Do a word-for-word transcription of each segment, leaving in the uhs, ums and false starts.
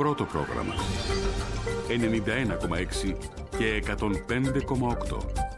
πρώτο πρόγραμμα. ενενήντα ένα κόμμα έξι και εκατόν πέντε κόμμα οκτώ.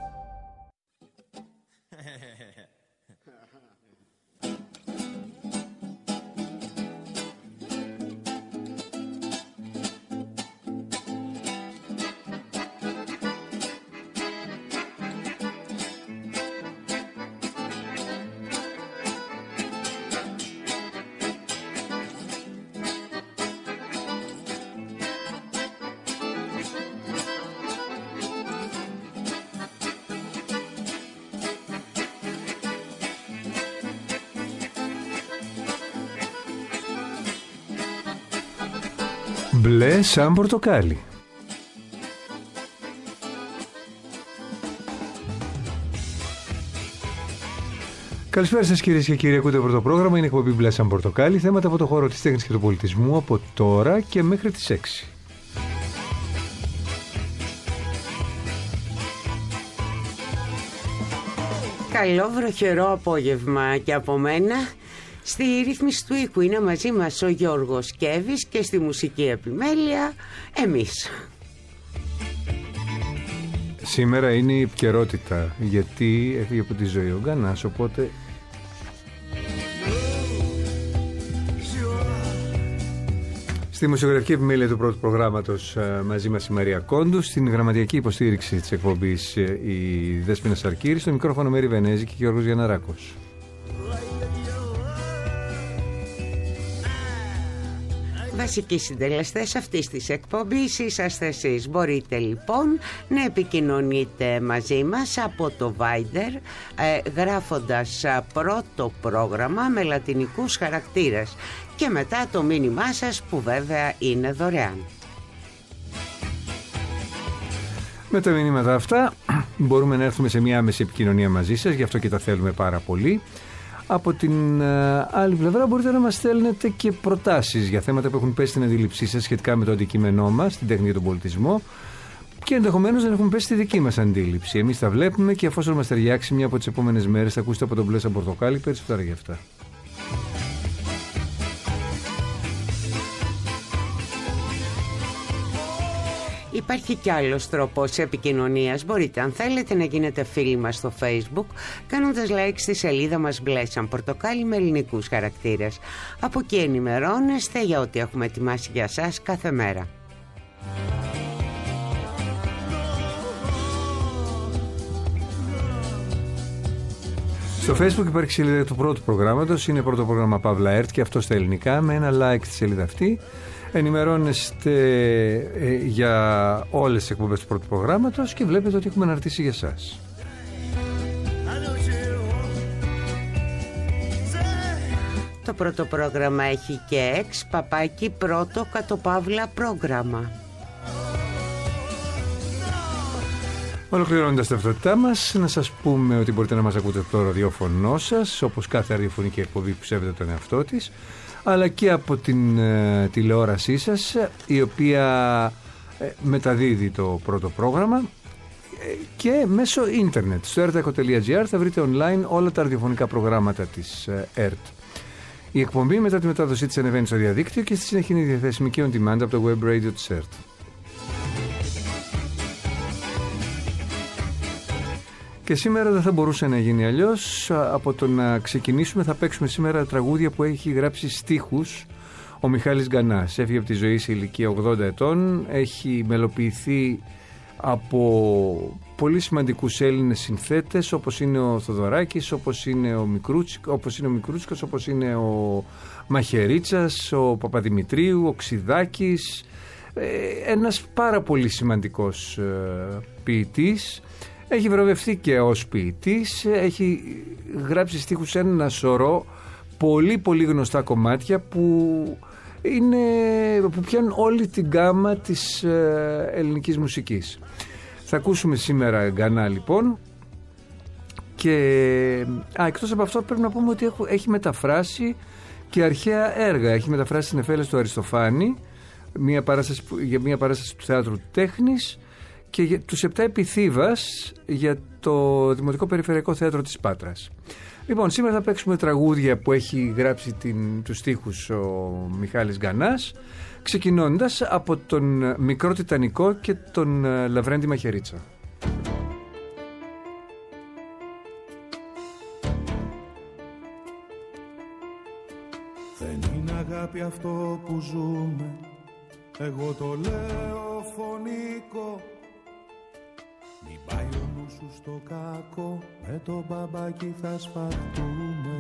Μπλε σαν πορτοκάλι. Καλησπέρα σας κυρίες και κύριοι, ακούτε πρώτο πρόγραμμα, είναι εκπομπή Μπλε σαν πορτοκάλι, θέματα από το χώρο της τέχνης και του πολιτισμού από τώρα και μέχρι τις έξι. Καλό βροχερό απόγευμα και από μένα. Στη ρύθμιση του οίκου είναι μαζί μας ο Γιώργος Κέβης και στη μουσική επιμέλεια εμείς. Σήμερα είναι η επικαιρότητα, γιατί έφυγε από τη ζωή ο Γκανάς, οπότε... Στη μουσιογραφική επιμέλεια του πρώτου προγράμματος μαζί μας η Μαρία Κόντου, στην γραμματιακή υποστήριξη της εκπομπής η Δέσποινα Σαρκύρη, στο μικρόφωνο Μέρη Βενέζη και Γιώργος Γιανναράκος. Βασικοί συντελεστές αυτής της εκπομπής είσαστε εσείς. Μπορείτε λοιπόν να επικοινωνείτε μαζί μας από το Viber ε, γράφοντας πρώτο πρόγραμμα με λατινικούς χαρακτήρες και μετά το μήνυμά σας που βέβαια είναι δωρεάν. Με τα μηνύματα αυτά μπορούμε να έρθουμε σε μια άμεση επικοινωνία μαζί σας, γι' αυτό και τα θέλουμε πάρα πολύ. Από την uh, άλλη πλευρά μπορείτε να μας στέλνετε και προτάσεις για θέματα που έχουν πέσει στην αντίληψή σας σχετικά με το αντικείμενό μας, την τέχνη και τον πολιτισμό, και ενδεχομένως να έχουν πέσει στη δική μας αντίληψη. Εμείς τα βλέπουμε και εφόσον μας ταιριάξει μια από τις επόμενες μέρες θα ακούσετε από τον Μπλε σαν πορτοκάλι περισσότερα για αυτά. Υπάρχει κι άλλος τρόπος επικοινωνίας. Μπορείτε αν θέλετε να γίνετε φίλοι μας στο Facebook κάνοντας like στη σελίδα μας Μπλε σαν πορτοκάλι με ελληνικούς χαρακτήρες. Από εκεί ενημερώνεστε για ό,τι έχουμε ετοιμάσει για σας κάθε μέρα. Στο Facebook υπάρχει σελίδα του πρώτου προγράμματος, είναι πρώτο πρόγραμμα Παύλα ΕΡΤ και αυτό στα ελληνικά, με ένα like στη σελίδα αυτή. Ενημερώνεστε ε, για όλες τις εκπομπές του πρώτου προγράμματος και βλέπετε ότι έχουμε αναρτήσει για εσάς. Το πρώτο πρόγραμμα έχει και εξ παπάκι πρώτο κατοπαύλα πρόγραμμα. Ολοκληρώνοντας τα ταυτότητά μας, να σας πούμε ότι μπορείτε να μας ακούτε από το ραδιόφωνο σας, όπως κάθε ραδιοφωνική εκπομπή που σέβεται τον εαυτό της, αλλά και από την ε, τηλεόρασή σας, η οποία ε, μεταδίδει το πρώτο πρόγραμμα, ε, και μέσω ίντερνετ. Στο ερτ τελεία τζι άρ θα βρείτε online όλα τα ραδιοφωνικά προγράμματα της ε, ΕΡΤ. Η εκπομπή μετά τη μετάδοσή της ανεβαίνει στο διαδίκτυο και στη συνέχεια είναι διαθέσιμη και on demand από το web radio της ΕΡΤ. Και σήμερα δεν θα μπορούσε να γίνει αλλιώς. Από το να ξεκινήσουμε θα παίξουμε σήμερα τραγούδια που έχει γράψει στίχους ο Μιχάλης Γκανάς. Έφυγε από τη ζωή σε ηλικία ογδόντα ετών, έχει μελοποιηθεί από πολύ σημαντικούς Έλληνες συνθέτες όπως είναι ο Θοδωράκης, όπως είναι ο Μικρούτσικος, όπως είναι ο, Μικρούτσικος, όπως είναι ο Μαχαιρίτσας, ο Παπαδημητρίου, ο Ξιδάκης, ένας πάρα πολύ σημαντικός ποιητής. Έχει βραβευτεί και ως ποιητής, έχει γράψει στίχους σε ένα σωρό πολύ πολύ γνωστά κομμάτια που, είναι, που πιάνουν όλη την γκάμα της ε, ελληνικής μουσικής. Θα ακούσουμε σήμερα Γκανά λοιπόν, και α, εκτός από αυτό πρέπει να πούμε ότι έχω, έχει μεταφράσει και αρχαία έργα. Έχει μεταφράσει τις Νεφέλες του Αριστοφάνη, μια παράσταση, για μια παράσταση του Θεάτρου Τέχνης, και για τους επτά επιθύβας για το Δημοτικό Περιφερειακό Θέατρο της Πάτρας. Λοιπόν, σήμερα θα παίξουμε τραγούδια που έχει γράψει την, τους στίχους ο Μιχάλης Γκανάς, ξεκινώντας από τον Μικρό Τιτανικό και τον Λαβρέντη Μαχαιρίτσα. Δεν είναι αγάπη αυτό που ζούμε, εγώ το λέω φωνικό. Μην πάει ο νους σου στο κακό, με το μπαμπάκι θα σπαρτούμε.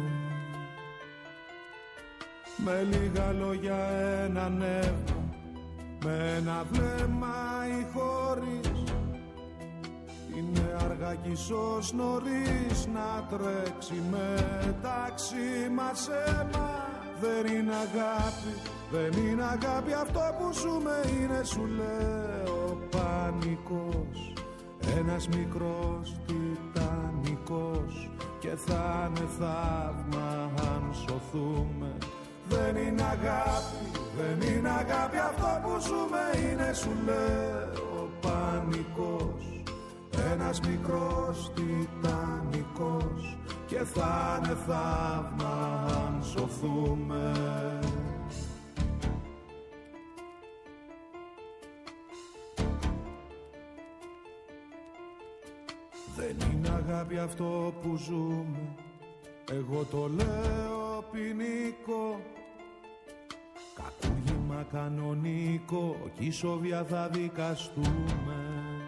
Με λίγα λόγια ένα νεύμα, με ένα βλέμμα ή χωρίς. Είναι αργά κι ίσως νωρίς να τρέξει μεταξύ μας αίμα. Δεν είναι αγάπη, δεν είναι αγάπη αυτό που ζούμε, είναι σου λέω πανικός. Ένας μικρός τιτανικός και θα είναι θαύμα αν σωθούμε. Δεν είναι αγάπη, δεν είναι αγάπη αυτό που ζούμε, είναι σου λέω πανικός. Ένας μικρός τιτανικός και θα είναι θαύμα αν σωθούμε. Δεν είναι αγάπη αυτό που ζούμε, εγώ το λέω ποινικό. Κακούργημα κανονικό κι ισόβια θα δικαστούμε.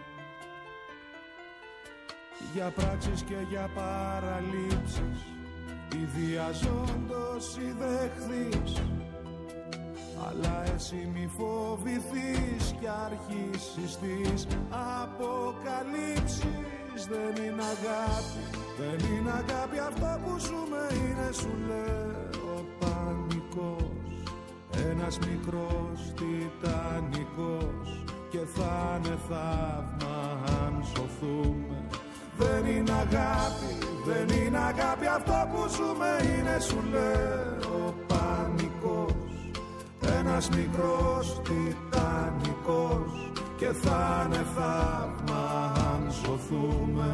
Για πράξεις και για παραλήψεις, ιδιαζόντως ή δεχθείς. Αλλά εσύ μη φοβηθείς κι αρχίσεις τις αποκαλύψεις. Δεν είναι αγάπη, δεν είναι αγάπη αυτό που ζούμε, είναι σου λέω πανικός. Ένας μικρός τιτανικός και θα είναι θαύμα αν σωθούμε. Δεν είναι αγάπη, δεν είναι αγάπη αυτό που ζούμε, είναι σου λέω πανικός. Ένας μικρός τιτανικός και θα είναι θαύμα αν σωθούμε.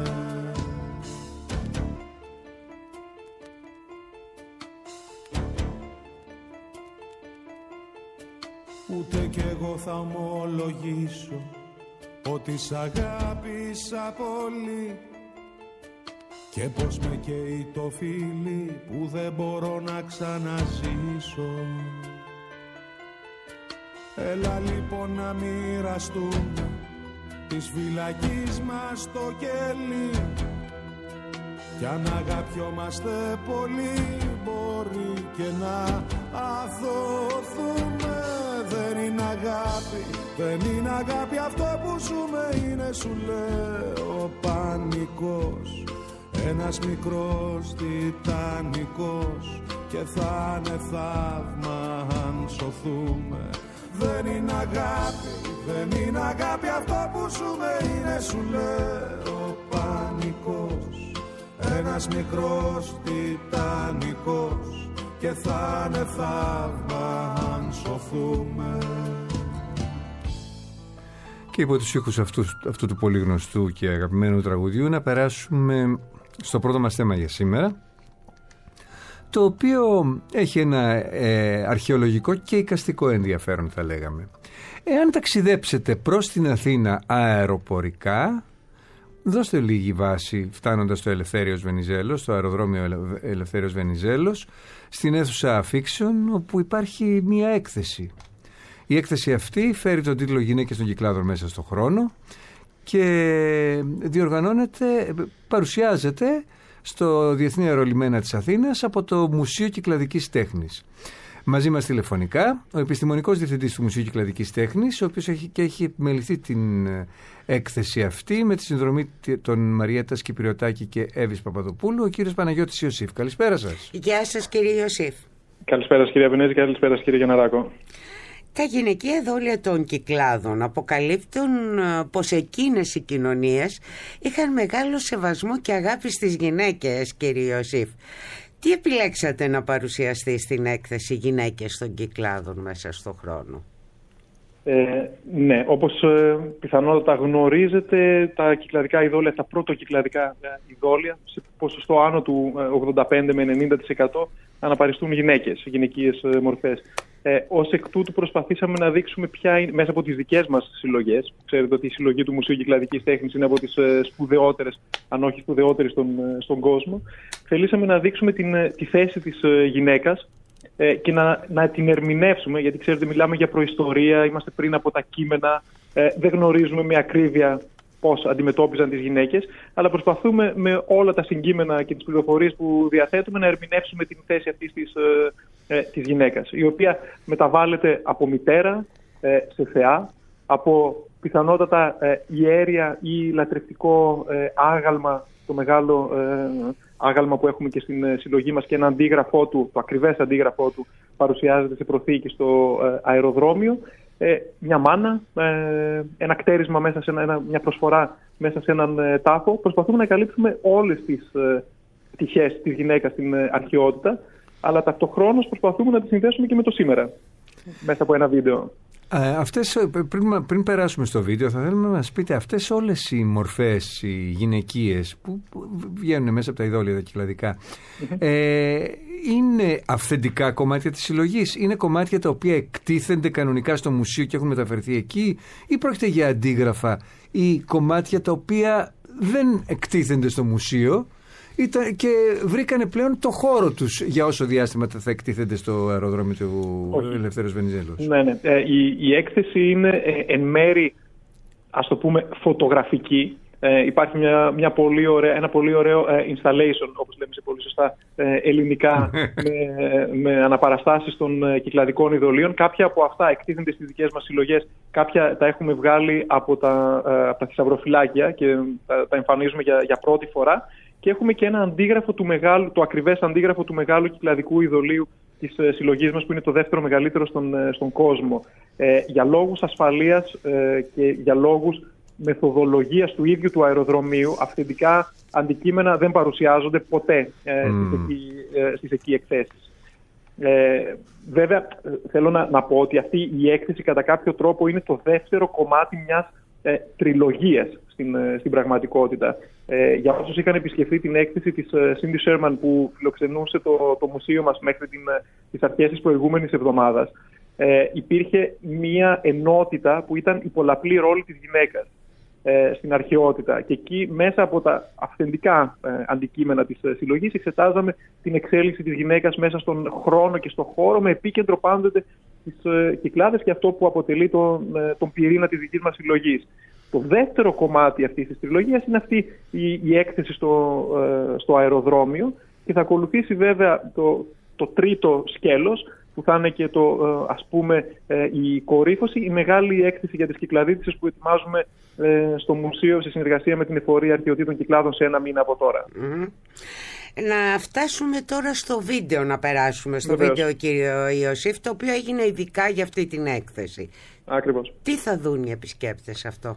Ούτε κι εγώ θα ομολογήσω ότι σ' αγάπησα πολύ και πως με καίει το φίλι που δεν μπορώ να ξαναζήσω. Έλα λοιπόν να μοιραστούμε της φυλακής μας το κέλι. Κι αν αγαπιόμαστε πολύ μπορεί και να αθωθούμε. Δεν είναι αγάπη, δεν είναι αγάπη αυτό που ζούμε, είναι σου λέω πανικός. Ένας μικρός τιτανικός και θα είναι θαύμα αν σωθούμε. Δεν είναι αγάπη, δεν είναι αγάπη αυτό που ζούμε, είναι σου λέω πανικός. Ένας μικρός τιτανικός και θα είναι θαύμα αν σωθούμε. Και υπό τους ήχους αυτού, αυτού του πολύ γνωστού και αγαπημένου τραγουδιού να περάσουμε στο πρώτο μας θέμα για σήμερα, το οποίο έχει ένα ε, αρχαιολογικό και εικαστικό ενδιαφέρον θα λέγαμε. Εάν ταξιδέψετε προς την Αθήνα αεροπορικά, δώστε λίγη βάση φτάνοντας στο Ελευθέριος Βενιζέλος, στο αεροδρόμιο Ελευθέριος Βενιζέλος, στην αίθουσα αφήξεων, όπου υπάρχει μία έκθεση. Η έκθεση αυτή φέρει τον τίτλο «Γυναίκες των Κυκλάδων μέσα στο χρόνο» και διοργανώνεται, παρουσιάζεται στο Διεθνή Αερολιμένα της Αθήνας από το Μουσείο Κυκλαδικής Τέχνης. Μαζί μας τηλεφωνικά ο επιστημονικός διευθυντής του Μουσείου Κυκλαδικής Τέχνης, ο οποίος έχει, και έχει επιμεληθεί την έκθεση αυτή με τη συνδρομή των Μαριέτας Κυπριωτάκη και Εύης Παπαδοπούλου, ο κύριος Παναγιώτης Ιωσήφ. Καλησπέρα σας. Γεια σας κύριε Ιωσήφ. Καλησπέρα κύριε Απενέζη, καλησπέρα κύριε Γιανναράκο. Τα γυναικεία δόλια των Κυκλάδων αποκαλύπτουν πως εκείνες οι κοινωνίες είχαν μεγάλο σεβασμό και αγάπη στις γυναίκες, κύριε Ιωσήφ. Τι επιλέξατε να παρουσιαστεί στην έκθεση «Γυναίκες των Κυκλάδων μέσα στο χρόνο»? Ε, ναι, όπως ε, πιθανότατα γνωρίζετε, τα κυκλαδικά ειδόλια, τα πρωτοκυκλαδικά ειδόλια, σε ποσοστό άνω του ογδόντα πέντε με ενενήντα τοις εκατό αναπαριστούν γυναίκες, γυναικείες ε, μορφές. Ε, ως εκ τούτου προσπαθήσαμε να δείξουμε ποια είναι, μέσα από τις δικές μας συλλογές. Ξέρετε ότι η συλλογή του Μουσείου Κυκλαδικής Τέχνης είναι από τις ε, σπουδαιότερες, αν όχι σπουδαιότερες στον, ε, στον κόσμο. Θελήσαμε να δείξουμε την, ε, τη θέση της ε, γυναίκας ε, και να, να την ερμηνεύσουμε, γιατί ξέρετε μιλάμε για προϊστορία, είμαστε πριν από τα κείμενα, ε, δεν γνωρίζουμε με ακρίβεια πώς αντιμετώπιζαν τις γυναίκες, αλλά προσπαθούμε με όλα τα συγκείμενα και τις πληροφορίες που διαθέτουμε να ερμηνεύσουμε την θέση αυτής της, ε, ε, της γυναίκας, η οποία μεταβάλλεται από μητέρα ε, σε θεά, από πιθανότατα ε, ιέρια ή λατρευτικό ε, άγαλμα, το μεγάλο ε, άγαλμα που έχουμε και στην ε, συλλογή μας, και ένα αντίγραφό του, το ακριβές αντίγραφό του παρουσιάζεται σε προθήκη στο ε, αεροδρόμιο. Ε, μια μάνα, ε, ένα κτέρισμα μέσα σε ένα, μια προσφορά μέσα σε έναν ε, τάφο. Προσπαθούμε να καλύψουμε όλες τις ε, πτυχές της γυναίκας στην ε, αρχαιότητα, αλλά ταυτοχρόνως προσπαθούμε να τις συνδέσουμε και με το σήμερα, μέσα από ένα βίντεο. Ε, αυτές, πριν, πριν περάσουμε στο βίντεο, θα θέλουμε να μας πείτε αυτές όλες οι μορφές, οι γυναικείες που βγαίνουν μέσα από τα ειδόλια, τα κυκλαδικά, mm-hmm. ε, είναι αυθεντικά κομμάτια της συλλογής, είναι κομμάτια τα οποία εκτίθενται κανονικά στο μουσείο και έχουν μεταφερθεί εκεί, ή πρόκειται για αντίγραφα ή κομμάτια τα οποία δεν εκτίθενται στο μουσείο ήταν και βρήκανε πλέον το χώρο τους για όσο διάστημα θα εκτίθενται στο αεροδρόμιο του Ελευθέρως Βενιζέλος? Ναι, ναι. Ε, η, η έκθεση είναι ε, εν μέρη, ας το πούμε, φωτογραφική. Ε, υπάρχει μια, μια πολύ ωραία, ένα πολύ ωραίο ε, installation, όπως λέμε σε πολύ σωστά ε, ελληνικά, με, με αναπαραστάσεις των ε, κυκλαδικών ειδωλίων. Κάποια από αυτά εκτίθενται στις δικές μας συλλογές, κάποια τα έχουμε βγάλει από τα, ε, από τα θησαυροφυλάκια και τα, τα εμφανίζουμε για, για πρώτη φορά. Και έχουμε και ένα αντίγραφο του μεγάλου, το ακριβές αντίγραφο του μεγάλου κυκλαδικού ειδωλίου της ε, συλλογής μας, που είναι το δεύτερο μεγαλύτερο στον, ε, στον κόσμο. Ε, για λόγους ασφαλείας ε, και για λόγους μεθοδολογίας του ίδιου του αεροδρομίου, αυθεντικά αντικείμενα δεν παρουσιάζονται ποτέ ε, mm. στις, εκεί, ε, στις εκεί εκθέσεις. Ε, βέβαια, θέλω να, να πω ότι αυτή η έκθεση κατά κάποιο τρόπο είναι το δεύτερο κομμάτι μιας ε, τριλογίας στην, ε, στην πραγματικότητα. Ε, για όσους είχαν επισκεφθεί την έκθεση της ε, Cindy Sherman που φιλοξενούσε το, το μουσείο μας μέχρι την, ε, τις αρχές της προηγούμενης εβδομάδας, ε, υπήρχε μια ενότητα που ήταν η πολλαπλή ρόλη της γυναίκας ε, στην αρχαιότητα. Και εκεί μέσα από τα αυθεντικά ε, αντικείμενα της ε, συλλογής εξετάζαμε την εξέλιξη της γυναίκας μέσα στον χρόνο και στον χώρο, με επίκεντρο πάντοτε τις ε, Κυκλάδες και αυτό που αποτελεί τον, ε, τον πυρήνα της δικής μας συλλογής. Το δεύτερο κομμάτι αυτής της τριλογίας είναι αυτή η, η έκθεση στο, ε, στο αεροδρόμιο, και θα ακολουθήσει βέβαια το, το τρίτο σκέλος, που θα είναι και το, ε, ας πούμε, ε, η κορύφωση, η μεγάλη έκθεση για τις Κυκλαδίτισσες που ετοιμάζουμε ε, στο μουσείο σε συνεργασία με την Εφορία Αρχαιοτήτων Κυκλάδων σε ένα μήνα από τώρα. Mm-hmm. Να φτάσουμε τώρα στο βίντεο, να περάσουμε στο Βεβαίως. βίντεο, κύριο Ιωσήφ, το οποίο έγινε ειδικά για αυτή την έκθεση. Ακριβώς. Τι θα δουν οι επισκέπτες αυτό?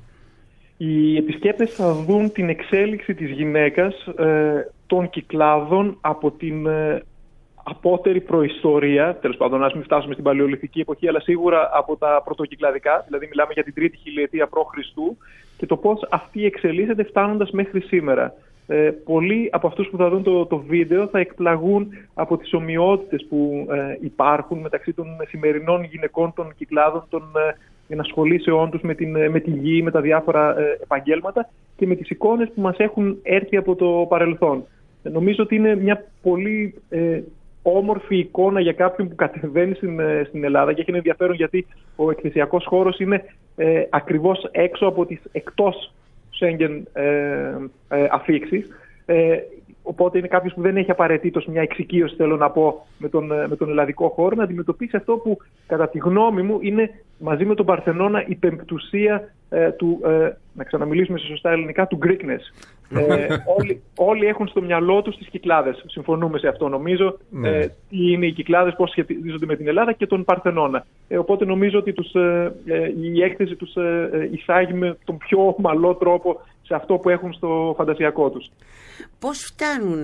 Οι επισκέπτες θα δουν την εξέλιξη της γυναίκας ε, των Κυκλάδων από την ε, απότερη προϊστορία, τέλος πάντων, ας μην φτάσουμε στην παλαιολιθική εποχή, αλλά σίγουρα από τα πρωτοκυκλαδικά, δηλαδή μιλάμε για την τρίτη χιλιετία προ Χριστού, και το πώς αυτή εξελίσσεται φτάνοντας μέχρι σήμερα. Ε, πολλοί από αυτούς που θα δουν το, το βίντεο θα εκπλαγούν από τις ομοιότητες που ε, υπάρχουν μεταξύ των σημερινών γυναικών των Κυκλάδων, των ε, ενασχολήσεών τους με, την, με τη γη, με τα διάφορα ε, επαγγέλματα, και με τις εικόνες που μας έχουν έρθει από το παρελθόν. Ε, νομίζω ότι είναι μια πολύ ε, όμορφη εικόνα για κάποιον που κατεβαίνει στην, στην Ελλάδα, και έχει ενδιαφέρον γιατί ο εκθεσιακός χώρος είναι ε, ακριβώς έξω από τις εκτός Σέγγεν ε, ε, αφίξεις. Ε, οπότε είναι κάποιος που δεν έχει απαραίτητος μια εξοικείωση, θέλω να πω, με τον, με τον ελλαδικό χώρο, να αντιμετωπίσει αυτό που κατά τη γνώμη μου είναι, μαζί με τον Παρθενώνα, η πεμπτουσία ε, του, ε, να ξαναμιλήσουμε σε σωστά ελληνικά, του Greekness. ε, όλοι, όλοι έχουν στο μυαλό τους τις Κυκλάδες. Συμφωνούμε σε αυτό, νομίζω. Ε, τι είναι οι Κυκλάδες, πώς σχετίζονται με την Ελλάδα και τον Παρθενώνα. Ε, οπότε νομίζω ότι τους, ε, η έκθεση τους ε, εισάγει με τον πιο ομαλό τρόπο σε αυτό που έχουν στο φαντασιακό τους. Πώς φτάνουν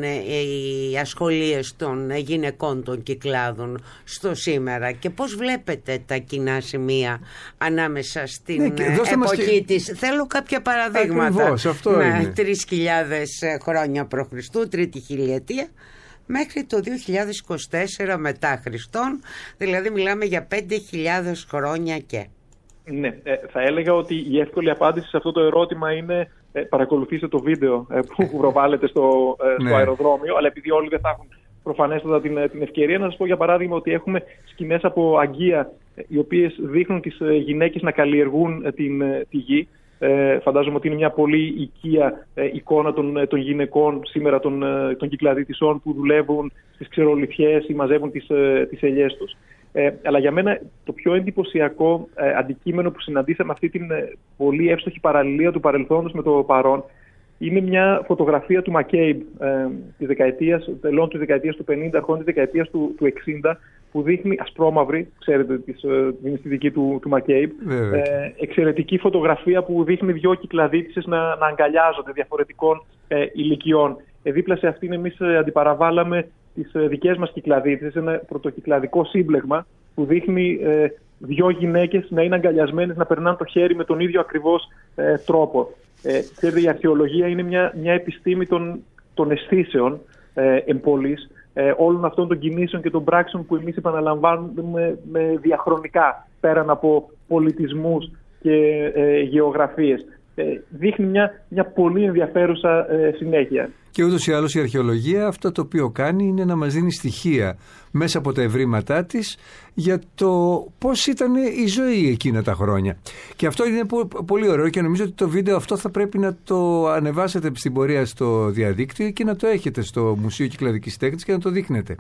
οι ασχολίες των γυναικών των Κυκλάδων στο σήμερα και πώς βλέπετε τα κοινά σημεία ανάμεσα στην ναι, εποχή και... της... Θέλω κάποια παραδείγματα. Ακριβώς, αυτό ναι, είναι. τρεις χιλιάδες χρόνια π.Χ., τρίτη χιλιετία, μέχρι το δύο χιλιάδες είκοσι τέσσερα μετά Χριστόν, δηλαδή μιλάμε για πέντε χιλιάδες χρόνια και... Ναι, ε, θα έλεγα ότι η εύκολη απάντηση σε αυτό το ερώτημα είναι ε, παρακολουθήστε το βίντεο ε, που προβάλλεται στο, ε, στο ναι. αεροδρόμιο, αλλά επειδή όλοι δεν θα έχουν προφανέστατα την, την ευκαιρία, να σας πω για παράδειγμα ότι έχουμε σκηνές από Αγγεία ε, οι οποίες δείχνουν τις ε, γυναίκες να καλλιεργούν ε, την, ε, τη γη. Ε, φαντάζομαι ότι είναι μια πολύ οικία ε, εικόνα των, ε, των γυναικών σήμερα των, ε, των κυκλαδίτισσών που δουλεύουν στις ξερολιθιές ή μαζεύουν τις, ε, τις ελιές τους. Ε, αλλά για μένα το πιο εντυπωσιακό ε, αντικείμενο που συναντήσαμε αυτή την ε, πολύ εύστοχη παραλληλία του παρελθόντος με το παρόν είναι μια φωτογραφία του Μακέιμπ ε, της δεκαετίας, τελών της δεκαετίας του πενήντα, αρχών της δεκαετίας του, του εξήντα, που δείχνει ασπρόμαυρη, ξέρετε, της, ε, την αισθητική του, του Μακέιμπ, ε, εξαιρετική φωτογραφία που δείχνει δυο κυκλαδίτισσες να, να αγκαλιάζονται διαφορετικών ε, ηλικιών. Ε, δίπλα σε αυτήν εμείς ε, αντιπαραβάλαμε τις ε, δικές μας κυκλαδίτισσες, ένα πρωτοκυκλαδικό σύμπλεγμα που δείχνει ε, δυο γυναίκες να είναι αγκαλιασμένες, να περνάνε το χέρι με τον ίδιο ακριβώς ε, τρόπο. Ε, ξέρετε, η αρχαιολογία είναι μια, μια επιστήμη των, των αισθήσεων ε, εμπολής, ε, όλων αυτών των κινήσεων και των πράξεων που εμείς επαναλαμβάνουμε με διαχρονικά, πέραν από πολιτισμούς και ε, γεωγραφίες. Ε, δείχνει μια, μια πολύ ενδιαφέρουσα ε, συνέχεια. Και ούτως ή άλλως η αρχαιολογία αυτό το οποίο κάνει είναι να μας δίνει στοιχεία μέσα από τα ευρήματά της για το πώς ήταν η ζωή εκείνα τα χρόνια. Και αυτό είναι πολύ ωραίο και νομίζω ότι το βίντεο αυτό θα πρέπει να το ανεβάσετε στην πορεία στο διαδίκτυο και να το έχετε στο Μουσείο Κυκλαδικής Τέχνης και να το δείχνετε.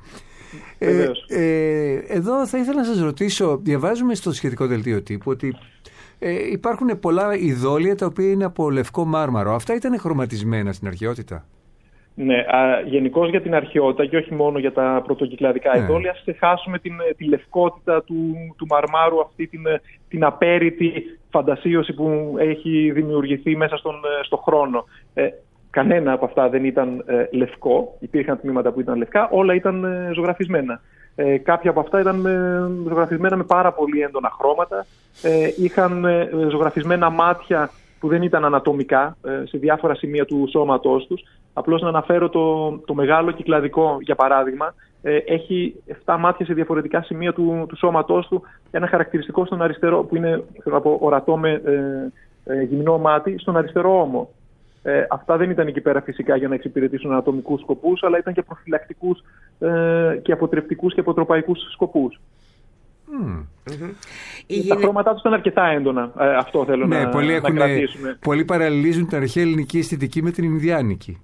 Ε, ε, εδώ θα ήθελα να σας ρωτήσω, διαβάζουμε στο σχετικό δελτίο τύπου ότι ε, υπάρχουν πολλά ειδόλια τα οποία είναι από λευκό μάρμαρο. Αυτά ήταν χρωματισμένα στην αρχαιότητα? Ναι, γενικώς για την αρχαιότητα και όχι μόνο για τα πρωτοκυκλαδικά ναι. ειδόλια, ας ξεχάσουμε την, τη λευκότητα του, του μαρμάρου, αυτή την, την απέρριτη φαντασίωση που έχει δημιουργηθεί μέσα στον, στο χρόνο. Ε, κανένα από αυτά δεν ήταν ε, λευκό, υπήρχαν τμήματα που ήταν λευκά, όλα ήταν ε, ζωγραφισμένα. Ε, κάποια από αυτά ήταν ε, ζωγραφισμένα με πάρα πολύ έντονα χρώματα, ε, είχαν ε, ζωγραφισμένα μάτια που δεν ήταν ανατομικά ε, σε διάφορα σημεία του σώματός τους. Απλώς να αναφέρω το, το μεγάλο κυκλαδικό, για παράδειγμα, ε, έχει επτά μάτια σε διαφορετικά σημεία του, του σώματός του. Ένα χαρακτηριστικό στον αριστερό, που είναι θέλω να πω, ορατό με ε, ε, γυμνό μάτι, στον αριστερό ώμο. Ε, αυτά δεν ήταν εκεί πέρα φυσικά για να εξυπηρετήσουν ανατομικούς σκοπούς, αλλά ήταν και προφυλακτικούς ε, και αποτρεπτικούς και αποτροπαϊκούς σκοπούς. Mm. Mm-hmm. Τα χρώματά τους ήταν αρκετά έντονα. Ε, αυτό θέλω ναι, να, πολλοί να κρατήσουμε. Πολλοί παραλληλίζουν την αρχαία ελληνική αισθητική με την Ινδιάνικη.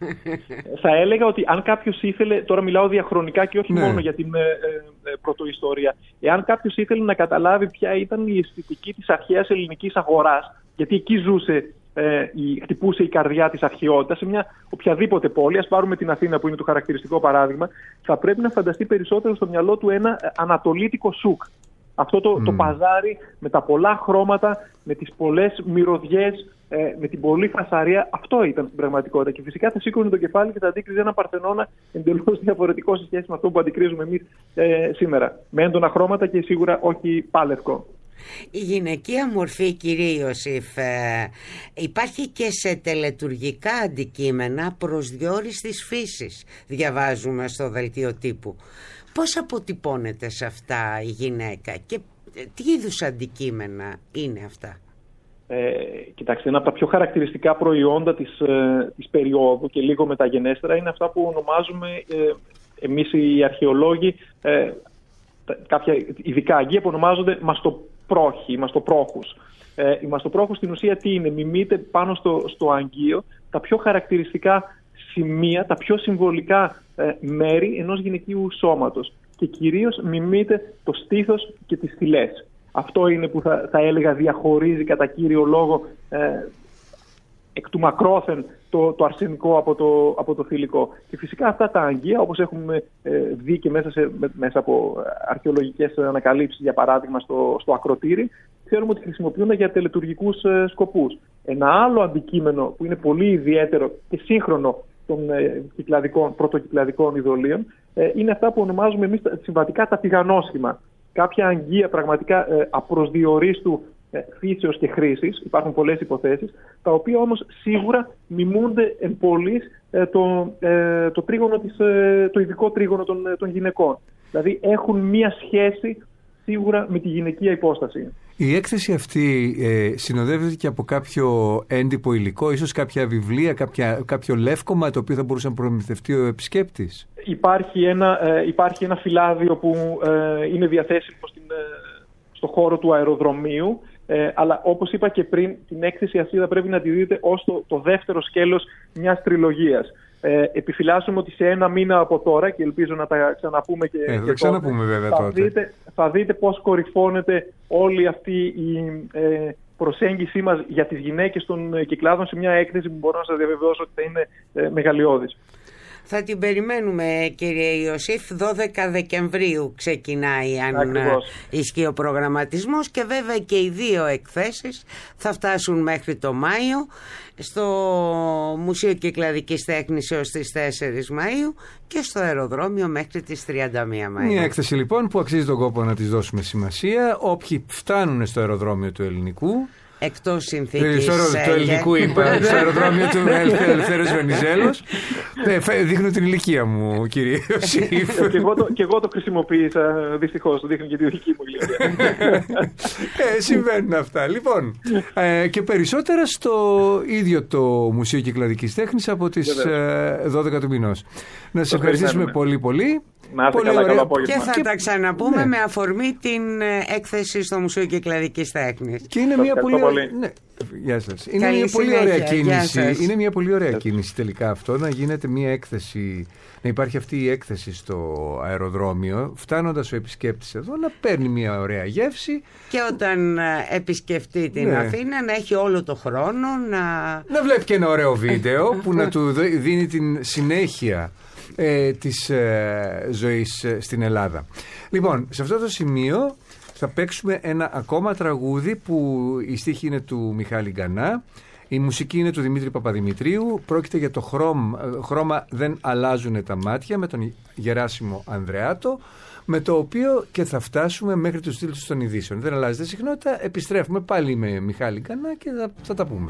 Θα έλεγα ότι αν κάποιος ήθελε, τώρα μιλάω διαχρονικά και όχι ναι. μόνο για την ε, ε, πρωτοϊστορία, εάν κάποιος ήθελε να καταλάβει ποια ήταν η αισθητική της αρχαίας ελληνικής αγοράς, γιατί εκεί ζούσε, ε, η, χτυπούσε η καρδιά της αρχαιότητας, σε μια οποιαδήποτε πόλη, ας πάρουμε την Αθήνα που είναι το χαρακτηριστικό παράδειγμα, θα πρέπει να φανταστεί περισσότερο στο μυαλό του ένα ανατολίτικο σουκ. Αυτό το, mm. το παζάρι με τα πολλά χρώματα, με τις πολλές μυρωδιές, ε, με την πολλή φασαρία, αυτό ήταν στην πραγματικότητα. Και φυσικά θα σήκωνε το κεφάλι και θα αντίκριζε ένα Παρθενώνα εντελώς διαφορετικό σε σχέση με αυτό που αντικρίζουμε εμείς ε, σήμερα. Με έντονα χρώματα και σίγουρα όχι πάλευκο. Η γυναικεία μορφή, κύριε Ιωσήφ, ε, υπάρχει και σε τελετουργικά αντικείμενα προσδιορίστης της φύσης, διαβάζουμε στο δελτίο τύπου. Πώς αποτυπώνεται σε αυτά η γυναίκα και τι είδους αντικείμενα είναι αυτά? Ε, κοιτάξτε, ένα από τα πιο χαρακτηριστικά προϊόντα της, ε, της περίοδου και λίγο μεταγενέστερα είναι αυτά που ονομάζουμε ε, εμείς οι αρχαιολόγοι, ε, κάποια ειδικά αγγεία που ονομάζονται μαστοπρόχοι, μαστοπρόχους. Ε, οι μαστοπρόχους στην ουσία τι είναι? Μιμείται πάνω στο, στο αγγείο τα πιο χαρακτηριστικά σημεία, τα πιο συμβολικά ε, μέρη ενός γυναικείου σώματος και κυρίως μιμείται το στήθος και τις θυλές. Αυτό είναι που θα, θα έλεγα διαχωρίζει κατά κύριο λόγο ε, εκ του μακρόθεν το, το αρσενικό από το, από το θηλυκό. Και φυσικά αυτά τα αγγεία, όπως έχουμε ε, δει και μέσα, σε, μέσα από αρχαιολογικές ανακαλύψεις, για παράδειγμα στο, στο Ακροτήρι, ξέρουμε ότι χρησιμοποιούνται για τελετουργικούς ε, σκοπούς. Ένα άλλο αντικείμενο που είναι πολύ ιδιαίτερο και σύγχρονο των ε, κυκλαδικών, πρωτοκυκλαδικών ειδωλίων ε, είναι αυτά που ονομάζουμε εμείς συμβατικά τα τηγανόσχημα. Κάποια αγγεία πραγματικά ε, απροσδιορίστου ε, φύσεως και χρήσης, υπάρχουν πολλές υποθέσεις, τα οποία όμως σίγουρα μιμούνται εν πολλοίς ε, το, ε, το, τρίγωνο της, ε, το ειδικό τρίγωνο των, ε, των γυναικών. Δηλαδή έχουν μία σχέση σίγουρα με τη γυναικεία υπόσταση. Η έκθεση αυτή ε, συνοδεύεται και από κάποιο έντυπο υλικό, ίσως κάποια βιβλία, κάποια, κάποιο λεύκομα το οποίο θα μπορούσε να προμηθευτεί ο επισκέπτης. Υπάρχει ένα, ε, υπάρχει ένα φυλάδιο που ε, είναι διαθέσιμο στην, ε, στο χώρο του αεροδρομίου, ε, αλλά όπως είπα και πριν, την έκθεση αυτή θα πρέπει να τη δείτε ως το, το δεύτερο σκέλος μιας τριλογίας. Ε, επιφυλάσσουμε ότι σε ένα μήνα από τώρα, και ελπίζω να τα ξαναπούμε και, ε, και ξαναπούμε, τότε, βέβαια, θα, τότε. Δείτε, θα δείτε πώς κορυφώνεται όλη αυτή η ε, προσέγγιση μας για τις γυναίκες των κυκλάδων σε μια έκθεση που μπορώ να σας διαβεβαιώσω ότι θα είναι ε, μεγαλειώδης. Θα την περιμένουμε, κύριε Ιωσήφ. δώδεκα Δεκεμβρίου ξεκινάει, αν Ακριβώς. ισχύει ο προγραμματισμός, και βέβαια και οι δύο εκθέσεις θα φτάσουν μέχρι το Μάιο στο Μουσείο Κυκλαδικής Τέχνης έως τις τέσσερις Μαΐου και στο αεροδρόμιο μέχρι τις τριάντα μία Μαΐου. Μια έκθεση λοιπόν που αξίζει τον κόπο να της δώσουμε σημασία. Όποιοι φτάνουν στο αεροδρόμιο του Ελληνικού, εκτός συνθήκης του ελληνικού είπα, στο αεροδρόμιο του Ελευθέρως Βενιζέλος. Δείχνω την ηλικία μου, κύριε Ιωσήφ. Και εγώ το, και εγώ το χρησιμοποίησα, δυστυχώς, δείχνει και τη δική μου ηλικία. ε, συμβαίνουν αυτά. Λοιπόν, ε, και περισσότερα στο ίδιο το Μουσείο Κυκλαδικής Τέχνης από τις ε, δώδεκα του μηνός. Να σας ευχαριστήσουμε πολύ πολύ. Να είστε καλά, καλό απόγευμα. Και θα και... τα ξαναπούμε, ναι, με αφορμή την έκθεση στο Μουσείο Κυκλαδικής Τέχνης. Και είναι μια πολύ, πολύ. Ναι. Γεια σας. Είναι μια πολύ ωραία κίνηση. Είναι μια πολύ ωραία κίνηση τελικά αυτό, να γίνεται μια έκθεση, να υπάρχει αυτή η έκθεση στο αεροδρόμιο, φτάνοντας ο επισκέπτης εδώ να παίρνει μια ωραία γεύση. Και όταν επισκεφτεί την, ναι, Αθήνα, να έχει όλο το χρόνο να... να βλέπει και ένα ωραίο βίντεο που να του δίνει την συνέχεια Ε, της ε, ζωής ε, στην Ελλάδα. Λοιπόν, σε αυτό το σημείο θα παίξουμε ένα ακόμα τραγούδι που η στίχη είναι του Μιχάλη Γκανά, η μουσική είναι του Δημήτρη Παπαδημητρίου. Πρόκειται για το χρώμα, χρώμα «Δεν αλλάζουνε τα μάτια» με τον Γεράσιμο Ανδρεάτο, με το οποίο και θα φτάσουμε μέχρι τους τίτλους των ειδήσεων. Δεν αλλάζεται συχνότητα, επιστρέφουμε πάλι με Μιχάλη Γκανά και θα, θα τα πούμε.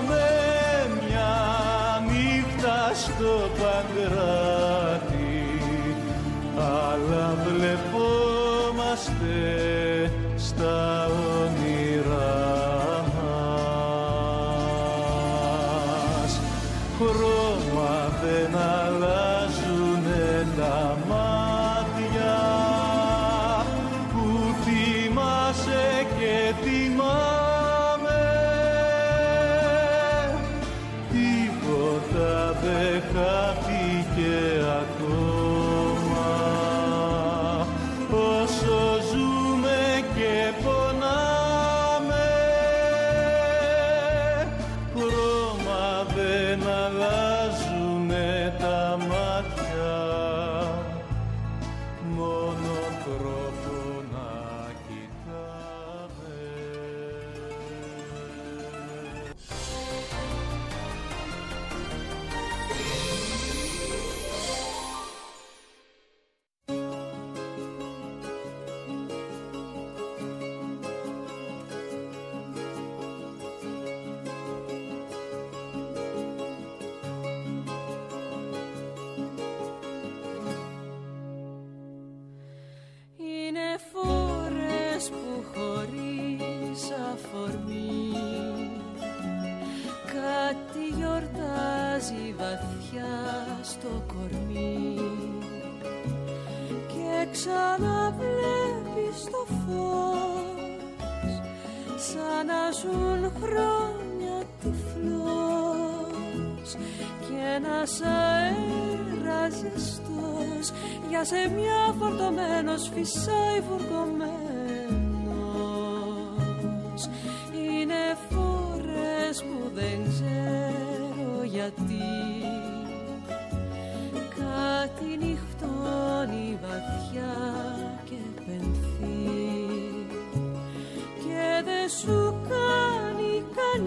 Χαθήκαμε μια νύχτα στο Παγκράτη αλλά βλεπόμαστε στα όνειρά μας. Χρώμα δεν αλλάζουνε τα μάτια που θυμάσαι και θυμάμαι. Τίποτα δεν χάθηκε ακόμα όσο ζούμε και πονάμε. Χρώμα δεν αλλάζουνε τα μάτια, μόνο τρόπο να κοιτάμε. Είναι φορές που χωρίς αφορμή κάτι γιορτάζει βαθιά στο κορμί και ξαναβλέπεις το φως σαν να ζουν χρόνια τυφλός και ένας αέρας ζεστός για σε μια φορτωμένος φυσάει βουργωμένος. Είναι φορές που δεν ξέρω γιατί κάτι νυχτώνει βαθιά και πενθεί και δεν σου κάνει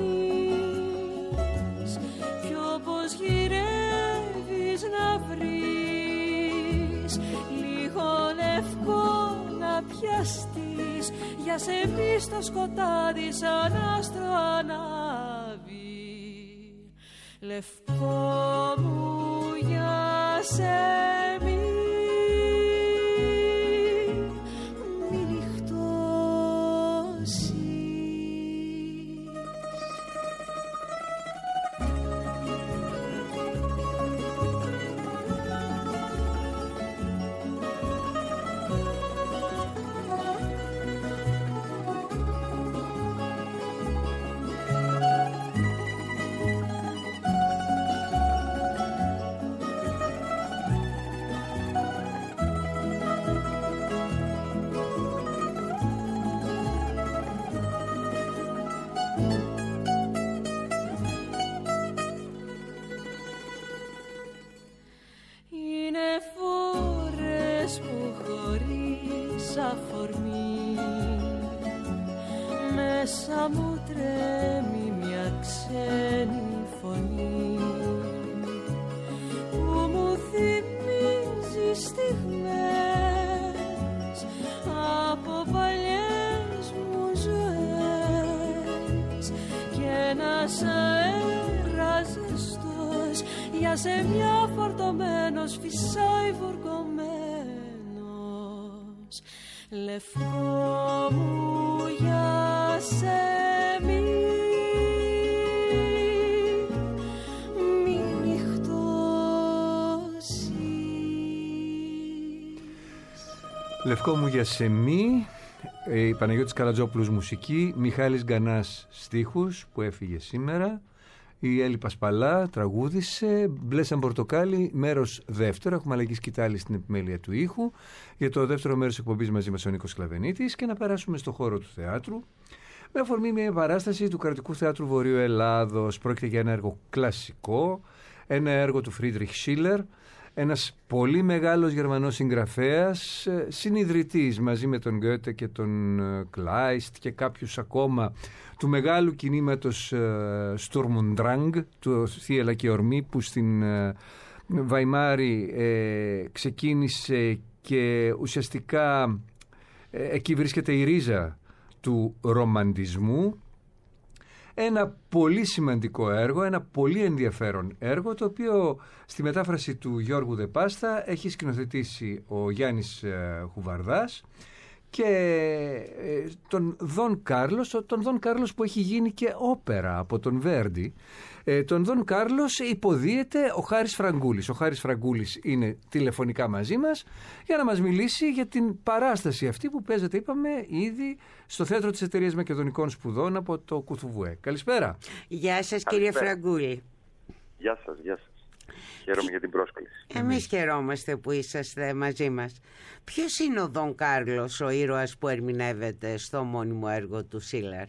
κανείς κι όπως γυρεύεις να βρεις λίγο λευκό να πιαστείς για σε μη στο σκοτάδι σαν άστρο ανάβει. Λευκό μου για σε μη μη νυχτώσεις. Είναι φορές που χωρίς αφορμή μέσα μου τρέμει μια ξένη φωνή που μου θυμίζει στιγμές από παλιές μου ζωές και ένας αέρας ζεστός για σε μια φορτωμένος φυσάει βουργωμένος. Λευκό μου για σε μη μη νυχτώσεις. Λευκό μου για σεμί, η Παναγιώτης Καλατζόπουλος μουσική, Μιχάλης Γκανάς στίχους που έφυγε σήμερα, η Έλλη Πασπαλά τραγούδισε, Μπλε σαν πορτοκάλι, μέρος δεύτερο, έχουμε αλλαγή σκητάλη στην επιμέλεια του ήχου, για το δεύτερο μέρος της εκπομπής μαζί μας ο Νίκος Κλαβενίτης και να περάσουμε στο χώρο του θεάτρου. Με αφορμή μια παράσταση του Κρατικού Θεάτρου Βορείου Ελλάδος, πρόκειται για ένα έργο κλασικό, ένα έργο του Φρίντριχ Σίλερ, ένας πολύ μεγάλος Γερμανός συγγραφέας, συνιδρυτής μαζί με τον Γκέτε και τον Κλάιστ και κάποιους ακόμα του μεγάλου κινήματος Sturm und Drang, του Θίελα και Ορμή, που στην Βαϊμάρη ε, ξεκίνησε και ουσιαστικά ε, εκεί βρίσκεται η ρίζα του ρομαντισμού. Ένα πολύ σημαντικό έργο, ένα πολύ ενδιαφέρον έργο, το οποίο στη μετάφραση του Γιώργου Δεπάστα έχει σκηνοθετήσει ο Γιάννης ε, Χουβαρδάς και ε, τον Δον Κάρλος, τον Δον Κάρλος που έχει γίνει και όπερα από τον Βέρντι. Ε, τον Δον Κάρλος υποδίεται ο Χάρης Φραγκούλης. Ο Χάρης Φραγκούλης είναι τηλεφωνικά μαζί μας για να μας μιλήσει για την παράσταση αυτή που παίζεται, είπαμε, ήδη στο Θέατρο της Εταιρείας Μακεδονικών Σπουδών από το Κουθουβουέ. Καλησπέρα. Γεια σας, κύριε Φραγκούλη. Γεια σας, γεια σας. Χαίρομαι για την πρόσκληση. Εμείς χαιρόμαστε που είσαστε μαζί μας. Ποιος είναι ο Δον Κάρλος, ο ήρωας που ερμηνεύεται στο μόνιμο έργο του Σίλερ?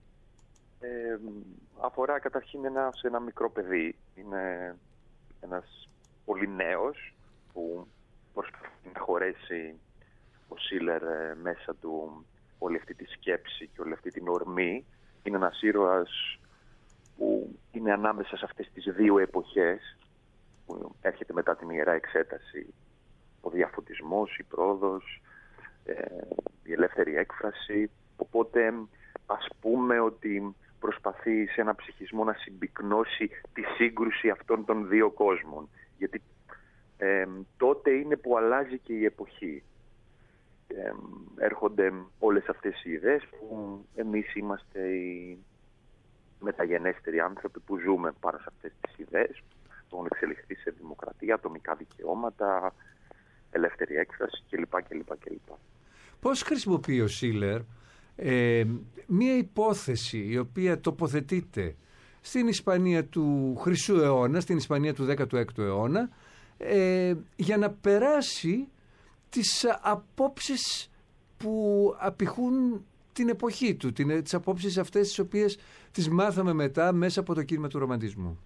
Ε, αφορά καταρχήν ένα, σε ένα μικρό παιδί. Είναι ένας πολύ νέος που προσπαθεί να χωρέσει ο Σίλερ ε, μέσα του όλη αυτή τη σκέψη και όλη αυτή την ορμή. Είναι ένας ήρωας που είναι ανάμεσα σε αυτές τις δύο εποχές που έρχεται μετά την Ιερά Εξέταση, ο διαφωτισμός, η πρόοδος, ε, η ελεύθερη έκφραση. Οπότε ας πούμε ότι προσπαθεί σε ένα ψυχισμό να συμπυκνώσει τη σύγκρουση αυτών των δύο κόσμων. Γιατί ε, τότε είναι που αλλάζει και η εποχή. Ε, έρχονται όλες αυτές οι ιδέες που εμείς είμαστε οι μεταγενέστεροι άνθρωποι που ζούμε πάνω σε αυτές τις ιδέες, που έχουν εξελιχθεί σε δημοκρατία, ατομικά δικαιώματα, ελεύθερη έκφραση κλπ. κλπ, κλπ. Πώς χρησιμοποιεί ο Σίλερ ε, μία υπόθεση η οποία τοποθετείται στην Ισπανία του Χρυσού αιώνα, στην Ισπανία του δέκατου έκτου αιώνα, ε, για να περάσει τις απόψεις που απηχούν την εποχή του, την, τις απόψεις αυτές τις οποίες τις μάθαμε μετά μέσα από το κίνημα του ρομαντισμού.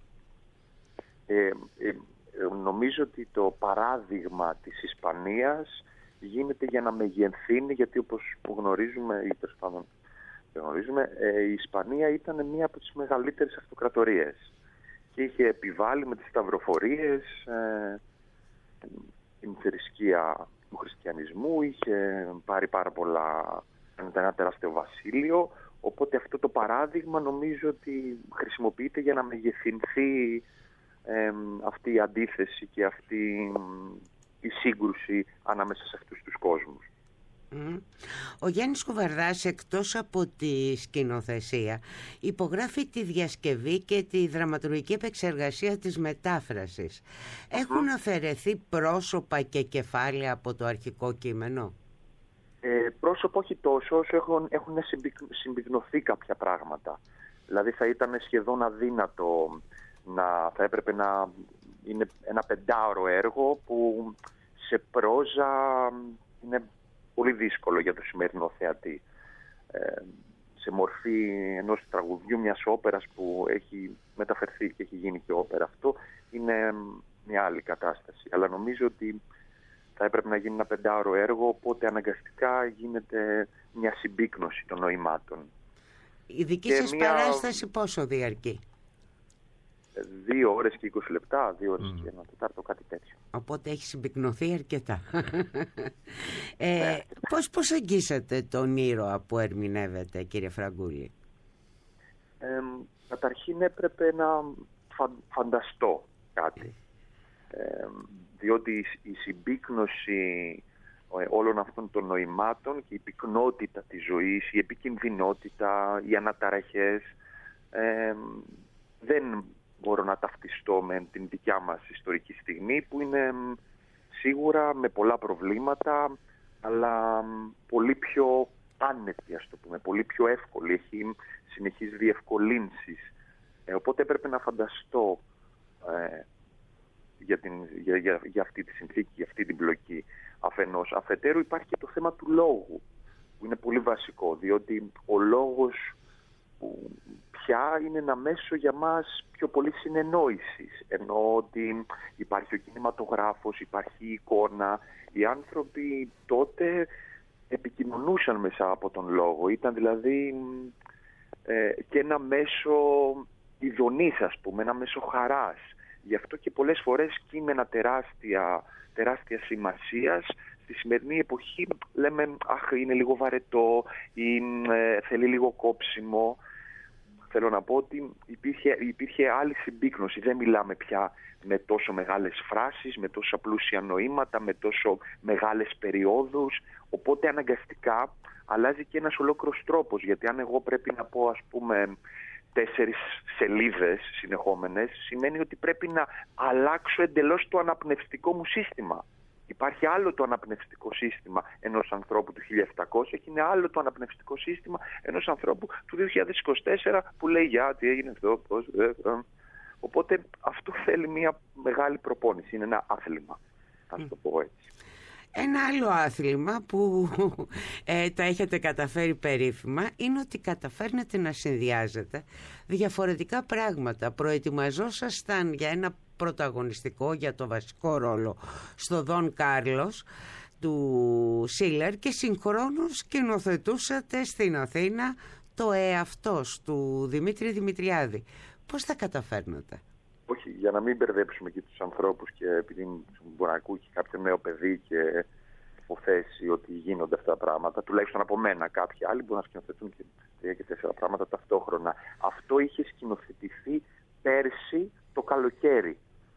Ε, ε, νομίζω ότι το παράδειγμα της Ισπανίας γίνεται για να μεγενθύνει, γιατί όπως που γνωρίζουμε ή τέλος πάντων γνωρίζουμε, ε, η Ισπανία ήταν μία από τις μεγαλύτερες αυτοκρατορίες και είχε επιβάλει με τις σταυροφορίες ε, την θρησκεία του χριστιανισμού, είχε πάρει πάρα πολλά, ένα τεράστιο βασίλειο, οπότε αυτό το παράδειγμα νομίζω ότι χρησιμοποιείται για να μεγεθυνθεί ε, αυτή η αντίθεση και αυτή η σύγκρουση ανάμεσα σε αυτούς τους κόσμους. Mm. Ο Γιάννης Χουβαρδάς, εκτός από τη σκηνοθεσία, υπογράφει τη διασκευή και τη δραματουργική επεξεργασία της μετάφρασης. Mm-hmm. Έχουν αφαιρεθεί πρόσωπα και κεφάλαια από το αρχικό κείμενο? Ε, πρόσωπο όχι τόσο, όσο έχουν, έχουν συμπυκνωθεί κάποια πράγματα. Δηλαδή θα ήταν σχεδόν αδύνατο να, θα έπρεπε να είναι ένα πεντάωρο έργο που σε πρόζα είναι πολύ δύσκολο για το σημερινό θεατή. Ε, σε μορφή ενός τραγουδιού, μιας όπερας που έχει μεταφερθεί και έχει γίνει και όπερα, αυτό είναι μια άλλη κατάσταση. Αλλά νομίζω ότι θα έπρεπε να γίνει ένα πεντάωρο έργο, οπότε αναγκαστικά γίνεται μια συμπύκνωση των νοημάτων. Η δική και σας μια... παράσταση πόσο διαρκεί? Δύο ώρες και είκοσι λεπτά, δύο ώρες mm. και ένα τετάρτο, κάτι τέτοιο. Οπότε έχει συμπυκνωθεί αρκετά. ε, ναι. Πώς προσεγγίσατε τον ήρωα που ερμηνεύετε, κύριε Φραγκούλη? Ε, καταρχήν έπρεπε να φαν, φανταστώ κάτι. Ε, διότι η συμπύκνωση όλων αυτών των νοημάτων και η πυκνότητα της ζωής, η επικινδυνότητα, οι αναταραχές, ε, δεν μπορώ να ταυτιστώ με την δικιά μας ιστορική στιγμή, που είναι σίγουρα με πολλά προβλήματα, αλλά πολύ πιο άνετη, ας το πούμε, πολύ πιο εύκολη, έχει συνεχείς διευκολύνσεις. Ε, οπότε έπρεπε να φανταστώ ε, για, την, για, για, για αυτή τη συνθήκη, για αυτή την πλοκή αφενός. Αφετέρου υπάρχει και το θέμα του λόγου, που είναι πολύ βασικό, διότι ο λόγος που πια είναι ένα μέσο για μας πιο πολύ συνεννόησης, ενώ ότι υπάρχει ο κινηματογράφος, υπάρχει η εικόνα. Οι άνθρωποι τότε επικοινωνούσαν μέσα από τον λόγο, ήταν δηλαδή ε, και ένα μέσο ειδονής, ας πούμε, ένα μέσο χαράς. Γι' αυτό και πολλές φορές κείμενα τεράστια, τεράστια σημασίας στη σημερινή εποχή λέμε αχ, είναι λίγο βαρετό ή ε, θέλει λίγο κόψιμο. θέλω να πω ότι υπήρχε, υπήρχε άλλη συμπίκνωση. Δεν μιλάμε πια με τόσο μεγάλες φράσεις, με τόσο πλούσια νοήματα, με τόσο μεγάλες περιόδους. Οπότε αναγκαστικά αλλάζει και ένας ολόκληρος τρόπος. Γιατί αν εγώ πρέπει να πω, ας πούμε, τέσσερις σελίδες συνεχόμενες, σημαίνει ότι πρέπει να αλλάξω εντελώς το αναπνευστικό μου σύστημα. Υπάρχει άλλο το αναπνευστικό σύστημα ενός ανθρώπου του χίλια επτακόσια και είναι άλλο το αναπνευστικό σύστημα ενός ανθρώπου του δύο χιλιάδες είκοσι τέσσερα που λέει «Για, τι έγινε αυτό, πώς...» ε, ε. Οπότε αυτό θέλει μια μεγάλη προπόνηση, είναι ένα άθλημα, θα σου το πω έτσι. Ένα άλλο άθλημα που ε, τα έχετε καταφέρει περίφημα είναι ότι καταφέρνετε να συνδυάζετε διαφορετικά πράγματα. Προετοιμαζόσασταν για ένα πρωταγωνιστικό, για το βασικό ρόλο στο Δον Κάρλος του Σίλερ και συγχρόνως σκηνοθετούσατε στην Αθήνα το εαυτός του Δημήτρη Δημητριάδη. Πώς τα καταφέρνατε? Όχι, για να μην μπερδέψουμε και τους ανθρώπους, και επειδή μπορεί να ακούει και κάποιο νέο παιδί και υποθέσει ότι γίνονται αυτά τα πράγματα, τουλάχιστον από μένα, κάποιοι άλλοι μπορούν να σκηνοθετούν και τρία και τέσσερα πράγματα ταυτόχρονα. Αυτό είχε σκηνοθετηθεί πέρσι το καλοκαίρι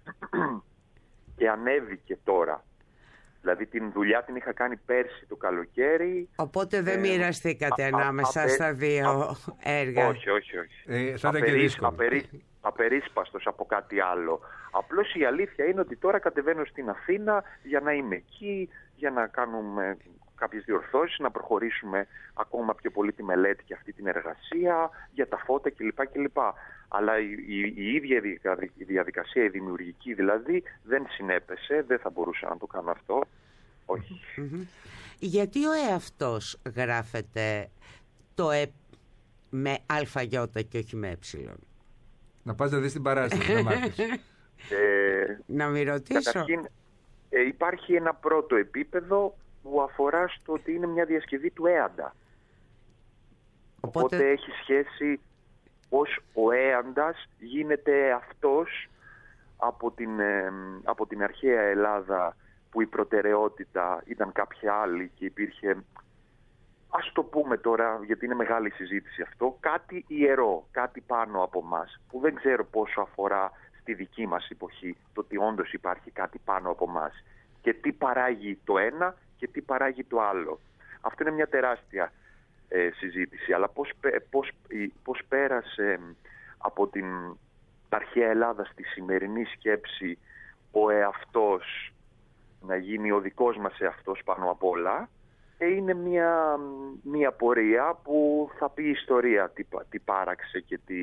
και ανέβηκε τώρα. Δηλαδή την δουλειά την είχα κάνει πέρσι το καλοκαίρι. Οπότε δεν ε, μοιραστήκατε α, ανάμεσα α, στα δύο α, έργα. Όχι, όχι, όχι. Ε, θα ήταν και δύσκολο. Απερί, απερίσπαστος από κάτι άλλο. Απλώς η αλήθεια είναι ότι τώρα κατεβαίνω στην Αθήνα για να είμαι εκεί, για να κάνουμε κάποιες διορθώσεις, να προχωρήσουμε ακόμα πιο πολύ τη μελέτη και αυτή την εργασία, για τα φώτα κλπ. κλπ. Αλλά η, η, η ίδια η διαδικασία, η δημιουργική δηλαδή, δεν συνέπεσε, δεν θα μπορούσα να το κάνω αυτό. Όχι. Mm-hmm. Γιατί ο εαυτός γράφεται το ε με αλφαγιώτα και όχι με ε? Να πας να δεις την παράσταση, να μάθεις. Ε, να μην ρωτήσω. Καταρχήν, ε, υπάρχει ένα πρώτο επίπεδο που αφορά στο ότι είναι μια διασκευή του έαντα. Οπότε, Οπότε έχει σχέση πως ο έαντας γίνεται αυτός από την, ε, από την αρχαία Ελλάδα, που η προτεραιότητα ήταν κάποια άλλη και υπήρχε, ας το πούμε τώρα, γιατί είναι μεγάλη συζήτηση αυτό, κάτι ιερό, κάτι πάνω από μας, που δεν ξέρω πόσο αφορά στη δική μας εποχή, το ότι όντως υπάρχει κάτι πάνω από μας και τι παράγει το ένα και τι παράγει το άλλο. Αυτό είναι μια τεράστια ε, συζήτηση, αλλά πώς, πώς, πώς πέρασε από την αρχαία Ελλάδα στη σημερινή σκέψη ο εαυτός να γίνει ο δικός μας εαυτός πάνω απ' όλα, είναι μια, μια πορεία που θα πει η ιστορία τι, τι πάραξε και τι,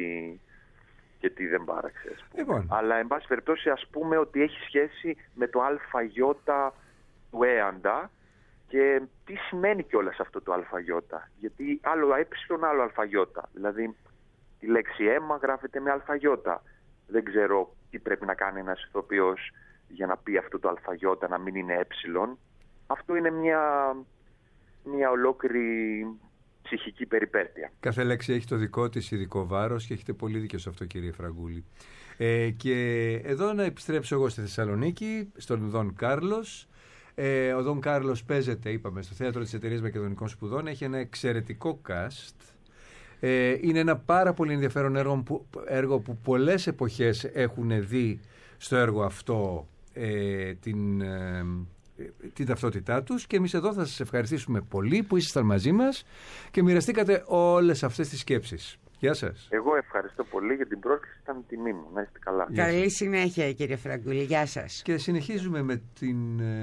και τι δεν πάραξε, ας πούμε. Λοιπόν. Αλλά εν πάση περιπτώσει ας πούμε ότι έχει σχέση με το αλφαγιώτα του έαντα και τι σημαίνει κιόλας αυτό το αλφαγιώτα. Γιατί άλλο ε, άλλο αλφαγιώτα. Δηλαδή η λέξη αίμα γράφεται με αλφαγιώτα. Δεν ξέρω τι πρέπει να κάνει ένας ηθοποιός για να πει αυτό το αλφαγιώτα να μην είναι ε. Αυτό είναι μια, μια ολόκληρη ψυχική περιπέτεια. Κάθε λέξη έχει το δικό της ειδικό βάρος και έχετε πολύ δίκιο σε αυτό, κύριε Φραγκούλη. Ε, και εδώ να επιστρέψω εγώ στη Θεσσαλονίκη, στον Δον Κάρλος. Ε, ο Δον Κάρλος παίζεται, είπαμε, στο Θέατρο της Εταιρείας Μακεδονικών Σπουδών. Έχει ένα εξαιρετικό cast. Ε, είναι ένα πάρα πολύ ενδιαφέρον έργο που, έργο που πολλές εποχές έχουν δει στο έργο αυτό ε, την, ε, την ταυτότητά τους, και εμείς εδώ θα σας ευχαριστήσουμε πολύ που ήσασταν μαζί μας και μοιραστήκατε όλες αυτές τις σκέψεις. Γεια σας. Εγώ ευχαριστώ πολύ για την πρόσκληση, ήταν τιμή μου. Να είστε καλά. Καλή συνέχεια, κύριε Φραγκούλη. Γεια σας. Και συνεχίζουμε με, την,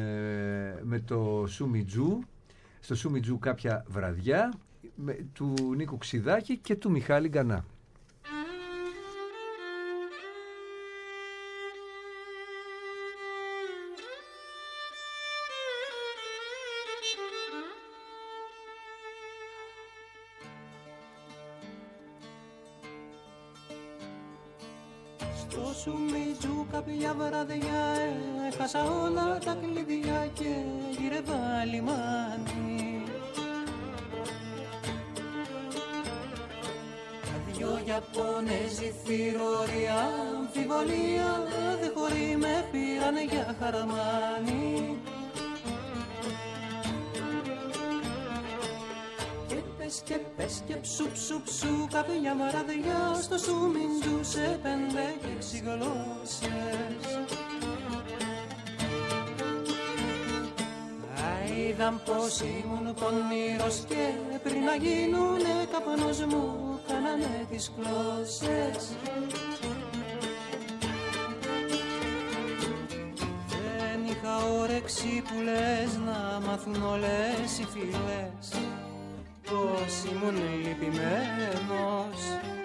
με το Σουμιτζού. Στο Σουμιτζού κάποια βραδιά με, του Νίκου Ξιδάκη και του Μιχάλη Γκανά. Στο Σουμιτζού κάποια βραδιά έχασα όλα τα κλειδιά και γύρευα λιμάνι. Δυο Ιαπώνεζοι θηρορία, αμφιβολία, δε χωρί με πήρανε για χαραμάνι. Και πες και πες γλώσσες και ψου ψου ψου κάποια βραδιά στο Σουμιντζού σε πέντε και έξι γλώσσες. Είδαν πως ήμουν πονηρός και πριν να γίνουνε καπνός μου κάνανε τις γλώσσες. Δεν είχα όρεξη που λες να μάθουν όλες οι φίλες πως ήμουν λυπημένος.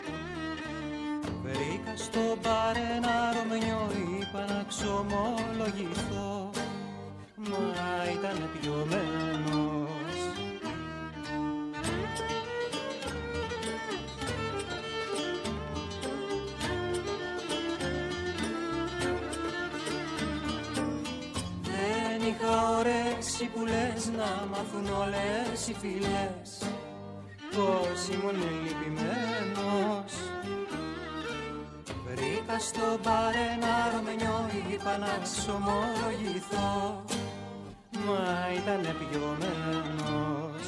Βρήκα στο μπαρ ένα Ρωμιό, είπα να ξομολογηθώ, μα ήταν πιωμένος. Δεν είχα όρεξη που λες να μάθουν όλες οι φίλες πως ήμουν λυπημένος. Βρήκα στο μπαρ ένα Ρωμενιό, είπα να ξομολογηθώ, μα ήταν πιωμένος.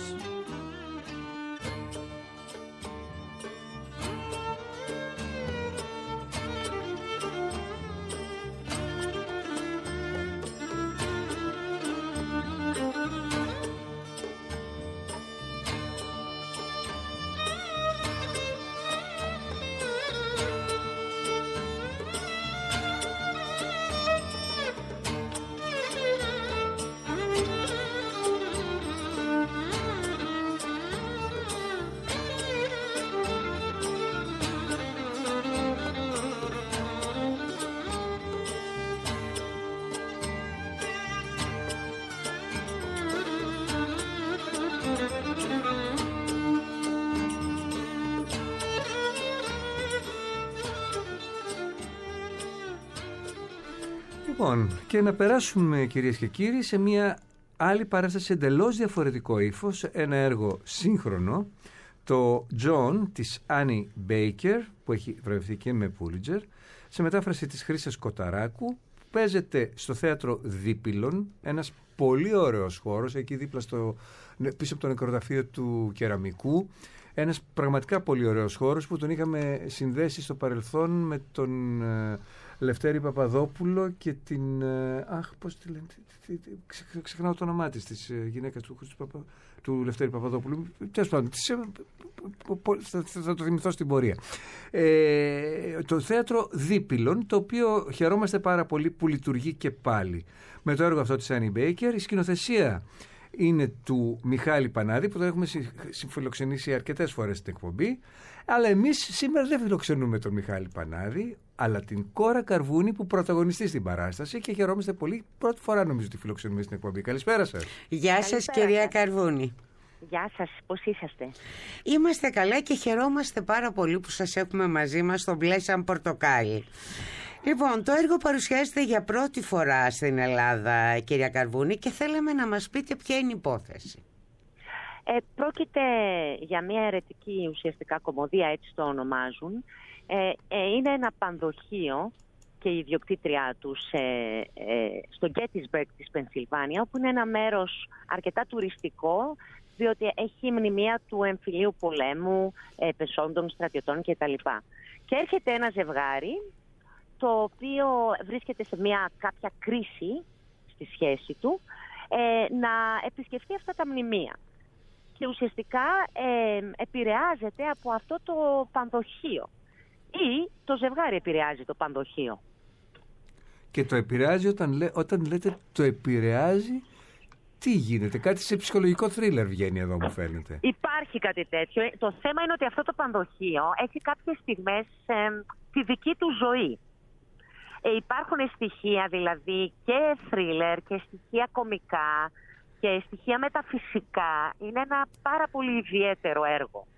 Λοιπόν, και να περάσουμε, κυρίες και κύριοι, σε μια άλλη παράσταση εντελώς διαφορετικό ύφος, ένα έργο σύγχρονο, το John της Annie Baker, που έχει βραβευτεί και με Pulitzer, σε μετάφραση της Χρύσας Κοταράκου, παίζεται στο θέατρο Δίπυλων, ένας πολύ ωραίος χώρος, εκεί δίπλα στο, πίσω από το νεκροταφείο του Κεραμικού, ένας πραγματικά πολύ ωραίος χώρος που τον είχαμε συνδέσει στο παρελθόν με τον ε, Λευτέρη Παπαδόπουλο και την... Ε, αχ, πώς τη λένε... Τι, τι, ξε, ξεχνάω το όνομά της, της ε, γυναίκας του, του, του Λευτέρη Παπαδόπουλου. Τέλος πάντων, της, ε, θα, θα το θυμηθώ στην πορεία. Ε, το θέατρο Δίπυλων, το οποίο χαιρόμαστε πάρα πολύ που λειτουργεί και πάλι. Με το έργο αυτό της Annie Baker, η σκηνοθεσία είναι του Μιχάλη Πανάδη, που τον έχουμε συμφιλοξενήσει αρκετές φορές στην εκπομπή, αλλά εμείς σήμερα δεν φιλοξενούμε τον Μιχάλη Πανάδη, αλλά την Κόρα Καρβούνη, που πρωταγωνιστεί στην παράσταση, και χαιρόμαστε πολύ. Πρώτη φορά νομίζω ότι φιλοξενούμε στην εκπομπή. Καλησπέρα σας. Γεια σας, κυρία Καρβούνη. Γεια σας, πώς είσαστε? Είμαστε καλά και χαιρόμαστε πάρα πολύ που σας έχουμε μαζί μας στο μπλε σαν πορτοκάλι. Λοιπόν, το έργο παρουσιάζεται για πρώτη φορά στην Ελλάδα, κυρία Καρβούνη, και θέλαμε να μας πείτε ποια είναι η υπόθεση. Ε, πρόκειται για μια αιρετική ουσιαστικά κομμωδία, έτσι το ονομάζουν. Ε, ε, είναι ένα πανδοχείο και η ιδιοκτήτριά τους ε, ε, στο Gettysburg της Πενσιλβάνια, όπου είναι ένα μέρος αρκετά τουριστικό, διότι έχει μνημεία του εμφυλίου πολέμου, ε, πεσόντων, στρατιωτών κτλ. Και έρχεται ένα ζευγάρι, το οποίο βρίσκεται σε μια κάποια κρίση στη σχέση του, ε, να επισκεφτεί αυτά τα μνημεία. Και ουσιαστικά ε, επηρεάζεται από αυτό το πανδοχείο. Ή το ζευγάρι επηρεάζει το πανδοχείο. Και το επηρεάζει όταν, λέ, όταν λέτε το επηρεάζει, τι γίνεται? Κάτι σε ψυχολογικό θρίλερ βγαίνει εδώ, μου φαίνεται. Υπάρχει κάτι τέτοιο. Το θέμα είναι ότι αυτό το πανδοχείο έχει κάποιες στιγμές ε, τη δική του ζωή. Ε, υπάρχουν στοιχεία δηλαδή και θρίλερ και στοιχεία κωμικά και στοιχεία μεταφυσικά. Είναι ένα πάρα πολύ ιδιαίτερο έργο.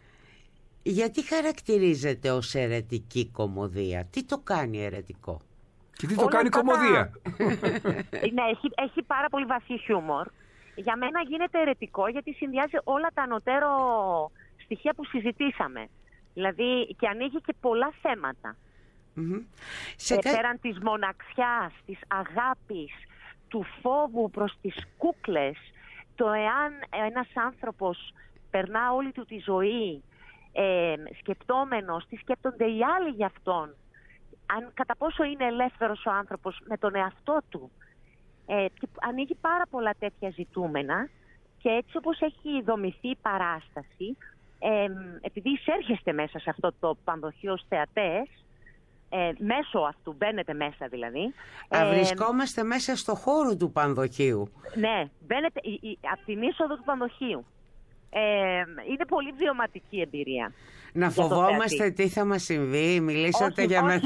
Γιατί χαρακτηρίζεται ως αιρετική κωμωδία? Τι το κάνει αιρετικό? Και τι το Όλα κάνει κωμωδία? Ναι, έχει, έχει πάρα πολύ βαθύ χιούμορ. Για μένα γίνεται αιρετικό γιατί συνδυάζει όλα τα ανωτέρω στοιχεία που συζητήσαμε. Δηλαδή και ανοίγει και πολλά θέματα. Mm-hmm. Σε ε, κα... Πέραν της μοναξιάς, της αγάπης, του φόβου προς τις κούκλες, το εάν ένας άνθρωπος περνά όλη του τη ζωή ε, σκεπτόμενος τι σκέπτονται οι άλλοι για αυτόν, αν κατά πόσο είναι ελεύθερος ο άνθρωπος με τον εαυτό του. Ε, και ανοίγει πάρα πολλά τέτοια ζητούμενα και έτσι όπως έχει δομηθεί η παράσταση, ε, επειδή εισέρχεστε μέσα σε αυτό το πανδοχείο ως θεατές, ε, μέσω αυτού μπαίνετε μέσα δηλαδή. Α, ε, βρισκόμαστε μέσα στο χώρο του πανδοχείου. Ναι, μπαίνετε η, η, από την είσοδο του πανδοχείου. Ε, είναι πολύ βιωματική εμπειρία. Να φοβόμαστε τι θα μας συμβεί. Μιλήσατε όχι, για, με...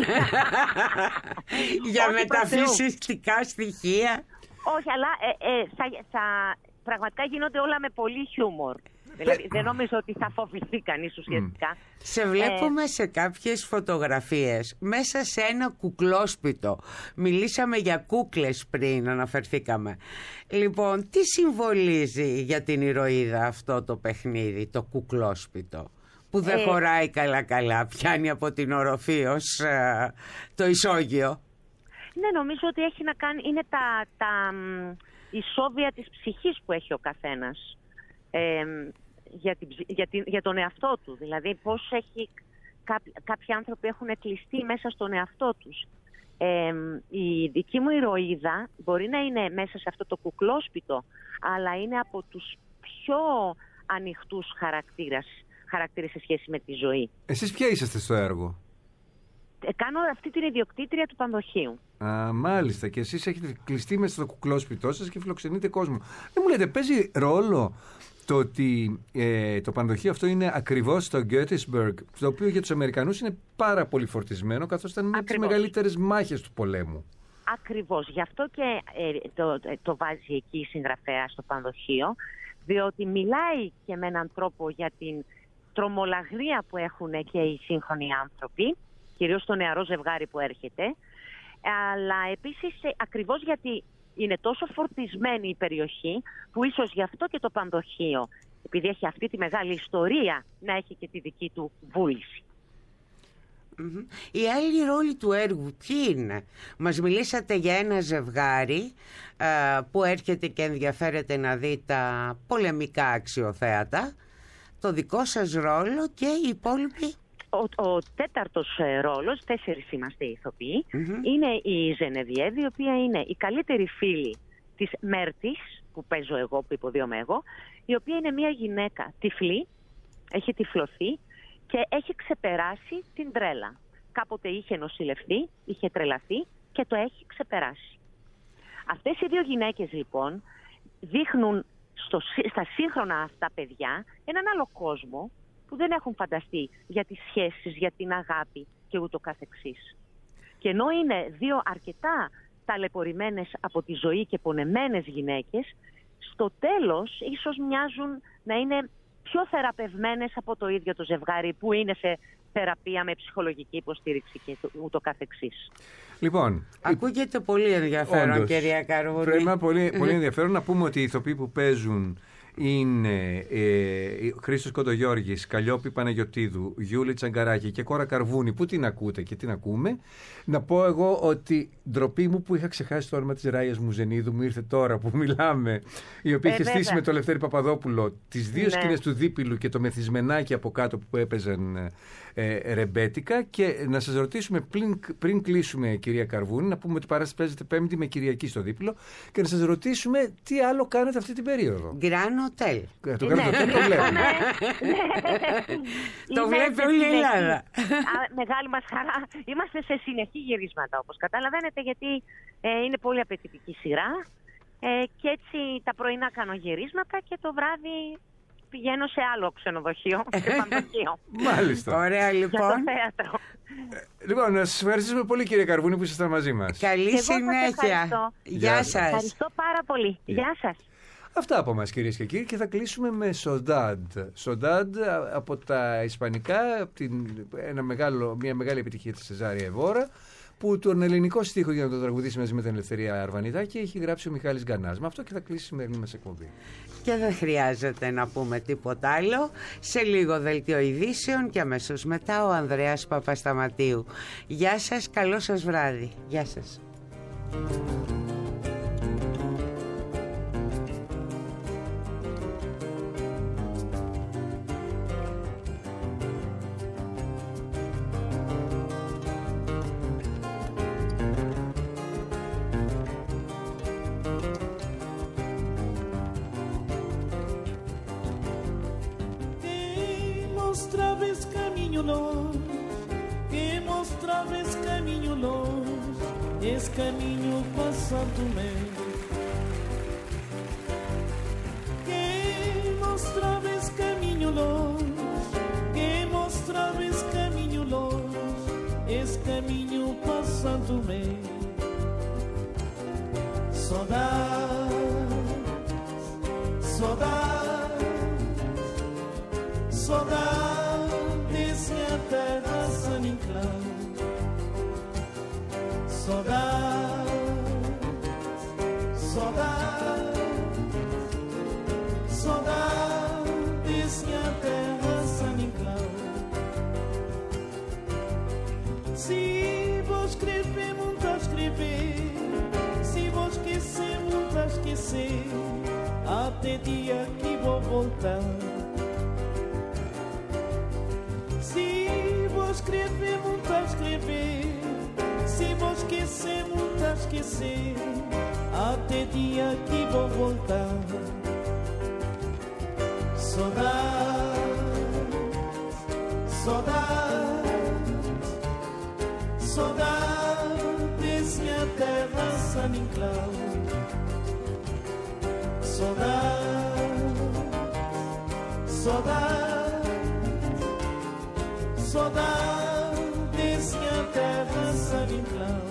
για όχι, μεταφυσικά στοιχεία. Όχι, αλλά ε, ε, θα, θα, πραγματικά γίνονται όλα με πολύ χιούμορ. Δηλαδή δεν νομίζω ότι θα φοβηθεί κανείς ουσιαστικά. Σε βλέπουμε ε... σε κάποιες φωτογραφίες μέσα σε ένα κουκλόσπιτο. Μιλήσαμε για κούκλες πριν, αναφερθήκαμε. Λοιπόν, τι συμβολίζει για την ηρωίδα αυτό το παιχνίδι, το κουκλόσπιτο, που δεν ε... χωράει καλά-καλά, πιάνει από την οροφή ως ε, το ισόγειο? Ναι, νομίζω ότι έχει να κάνει, είναι τα, τα ισόβια της ψυχής που έχει ο καθένας. Ε, για, την, για, την, για τον εαυτό του. Δηλαδή πώς έχει, κάποιοι, κάποιοι άνθρωποι έχουν κλειστεί μέσα στον εαυτό τους. Ε, η δική μου ηρωίδα μπορεί να είναι μέσα σε αυτό το κουκλόσπιτο, αλλά είναι από τους πιο ανοιχτούς χαρακτήρες, χαρακτήρες σε σχέση με τη ζωή. Εσείς ποια είσαστε στο έργο? Ε, κάνω αυτή την ιδιοκτήτρια του πανδοχείου. Α, μάλιστα. Και εσείς έχετε κλειστεί μέσα στο κουκλόσπιτό σας και φιλοξενείτε κόσμο. Δεν μου λέτε, παίζει ρόλο το ότι ε, το πανδοχείο αυτό είναι ακριβώς στο Γκέτισμπεργκ, το οποίο για τους Αμερικανούς είναι πάρα πολύ φορτισμένο, καθώς ήταν μια από τις μεγαλύτερες μάχες του πολέμου. Ακριβώς. Γι' αυτό και ε, το, το βάζει εκεί η συγγραφέα στο πανδοχείο, διότι μιλάει και με έναν τρόπο για την τρομολαγρία που έχουν και οι σύγχρονοι άνθρωποι, κυρίως το νεαρό ζευγάρι που έρχεται, αλλά επίσης ακριβώς γιατί είναι τόσο φορτισμένη η περιοχή που ίσως γι' αυτό και το πανδοχείο, επειδή έχει αυτή τη μεγάλη ιστορία, να έχει και τη δική του βούληση. Mm-hmm. Οι άλλοι ρόλοι του έργου ποιοι είναι? Μας μιλήσατε για ένα ζευγάρι α, που έρχεται και ενδιαφέρεται να δει τα πολεμικά αξιοθέατα. Το δικό σας ρόλο και οι υπόλοιποι? Ο, ο τέταρτος ρόλος, τέσσερις είμαστε ηθοποιοί, mm-hmm. είναι η Ζενεβιέδη, η οποία είναι η καλύτερη φίλη της Μέρτης, που παίζω εγώ, που υποδίωμαι εγώ, η οποία είναι μια γυναίκα τυφλή, έχει τυφλωθεί και έχει ξεπεράσει την τρέλα. Κάποτε είχε νοσηλευτεί, είχε τρελαθεί και το έχει ξεπεράσει. Αυτές οι δύο γυναίκες λοιπόν δείχνουν στο, στα σύγχρονα αυτά παιδιά έναν άλλο κόσμο που δεν έχουν φανταστεί για τις σχέσεις, για την αγάπη και ούτω καθεξής. Και ενώ είναι δύο αρκετά ταλαιπωρημένες από τη ζωή και πονεμένες γυναίκες, στο τέλος ίσως μοιάζουν να είναι πιο θεραπευμένες από το ίδιο το ζευγάρι που είναι σε θεραπεία με ψυχολογική υποστήριξη και ούτω καθεξής. Λοιπόν, ακούγεται πολύ ενδιαφέρον, όντως, κυρία Καρβούνη. Πρέπει πολύ, πολύ ενδιαφέρον να πούμε ότι οι ηθοποιοί που παίζουν είναι ε, Χρήστος Κοντογιώργης, Καλλιόπη Παναγιωτίδου, Γιούλη Τσαγκαράκη και Κόρα Καρβούνη. Πού την ακούτε και την ακούμε. Να πω εγώ ότι ντροπή μου που είχα ξεχάσει το όνομα της Ράιας Μουζενίδου, μου ήρθε τώρα που μιλάμε, η οποία ε, είχε στήσει με το Λευτέρη Παπαδόπουλο τις δύο ναι. σκηνές του Δίπυλου και το μεθυσμενάκι από κάτω που έπαιζαν ε, ρεμπέτικα. Και να σας ρωτήσουμε πριν, πριν κλείσουμε, κυρία Καρβούνη, να πούμε ότι παράσταση παίζεται Πέμπτη με Κυριακή στο Δίπυλο, και να σας ρωτήσουμε τι άλλο κάνετε αυτή την περίοδο. Grand Hotel. Ε, το Grand Hotel το βλέπουμε. Το βλέπει όλη η Ελλάδα. Μεγάλη μας χαρά. Είμαστε σε συνεχή γυρίσματα, όπως καταλαβαίνετε, γιατί ε, είναι πολύ απαιτητική σειρά ε, και έτσι τα πρωινά κάνω γυρίσματα και το βράδυ πηγαίνω σε άλλο ξενοδοχείο, σε πανδοχείο. Μάλιστα. Ωραία, λοιπόν. Για το θέατρο. Ε, λοιπόν, να σας ευχαριστήσουμε πολύ, κύριε Καρβούνη, που ήσασταν μαζί μας. Καλή συνέχεια. Γεια σας. Ευχαριστώ πάρα πολύ. Γεια σας. Αυτά από μας, κυρίες και κύριοι, και θα κλείσουμε με Σοντάντ. Σοντάντ από τα ισπανικά, από την, ένα μεγάλο, μια μεγάλη επιτυχία της Σεζάρια Εβόρα, που τον ελληνικό στίχο για να το τραγουδήσει μαζί με την Ελευθερία Αρβανιδάκη έχει γράψει ο Μιχάλης Γκανάς. Με αυτό και θα κλείσει η σημερινή μας εκπομπή. Και δεν χρειάζεται να πούμε τίποτα άλλο. Σε λίγο δελτίο ειδήσεων και αμέσως μετά ο Ανδρέας Παπασταματίου. Γεια σας, καλό σας βράδυ. Γεια σας. longe, quem mostra esse caminho longe, esse caminho passado meu. Quem mostrava esse caminho longe, quem mostrava esse caminho longe, esse caminho passado meu. Saudades, saudades, saudades, minha terra San Inclán. Saudades, saudades, saudades, minha terra San Inclán. Se vou escrever, muito a escrever, se vou esquecer, muito a esquecer, até dia que vou voltar. Se vou escrever, muito a escrever, se vou esquecer, muito a esquecer, até dia que vou voltar. Saudades, saudades, saudades, minha terra San Inclán. Saudades, saudades, saudades, minha terra San Inclán.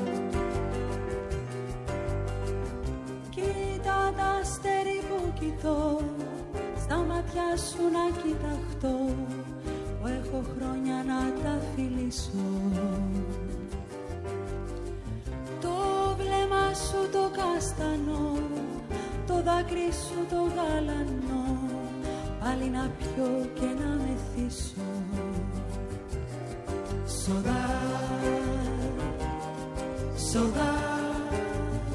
Κοίτα τα αστέρι που κοιτώ, στα μάτια σου να κοιταχτώ, που έχω χρόνια να τα φιλήσω. Το βλέμμα σου το καστανό, το δάκρυ σου το γαλανό, πάλι να πιω και να μεθύσω. Saudade, saudade,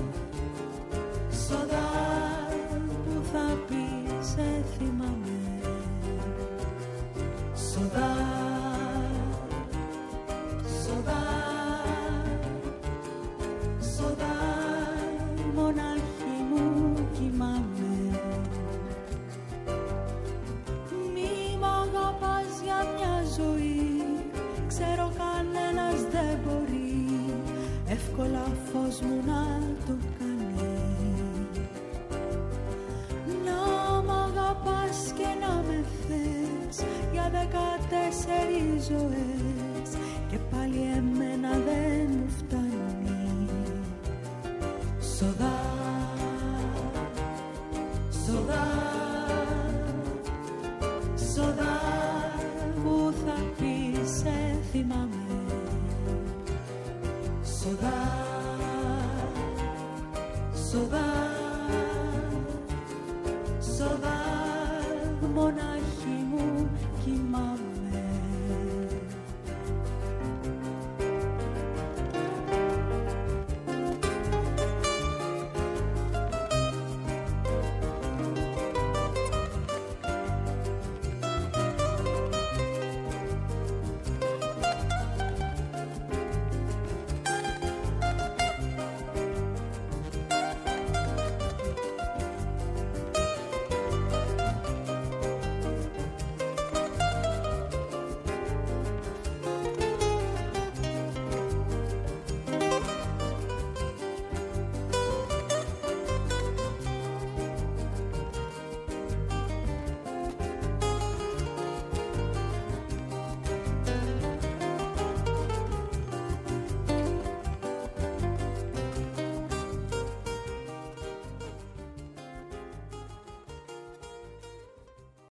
saudade, που θα πεις σε θυμάμαι. Saudade, saudade, saudade, μονάχη μου κοιμάμαι. Μη μ' αγαπάς για μια ζωή, ξέρω κανένας δεν μπορεί εύκολα φως μου να το κάνει. Να μ' αγαπάς και να με θες για δεκατέσσερις ζωές,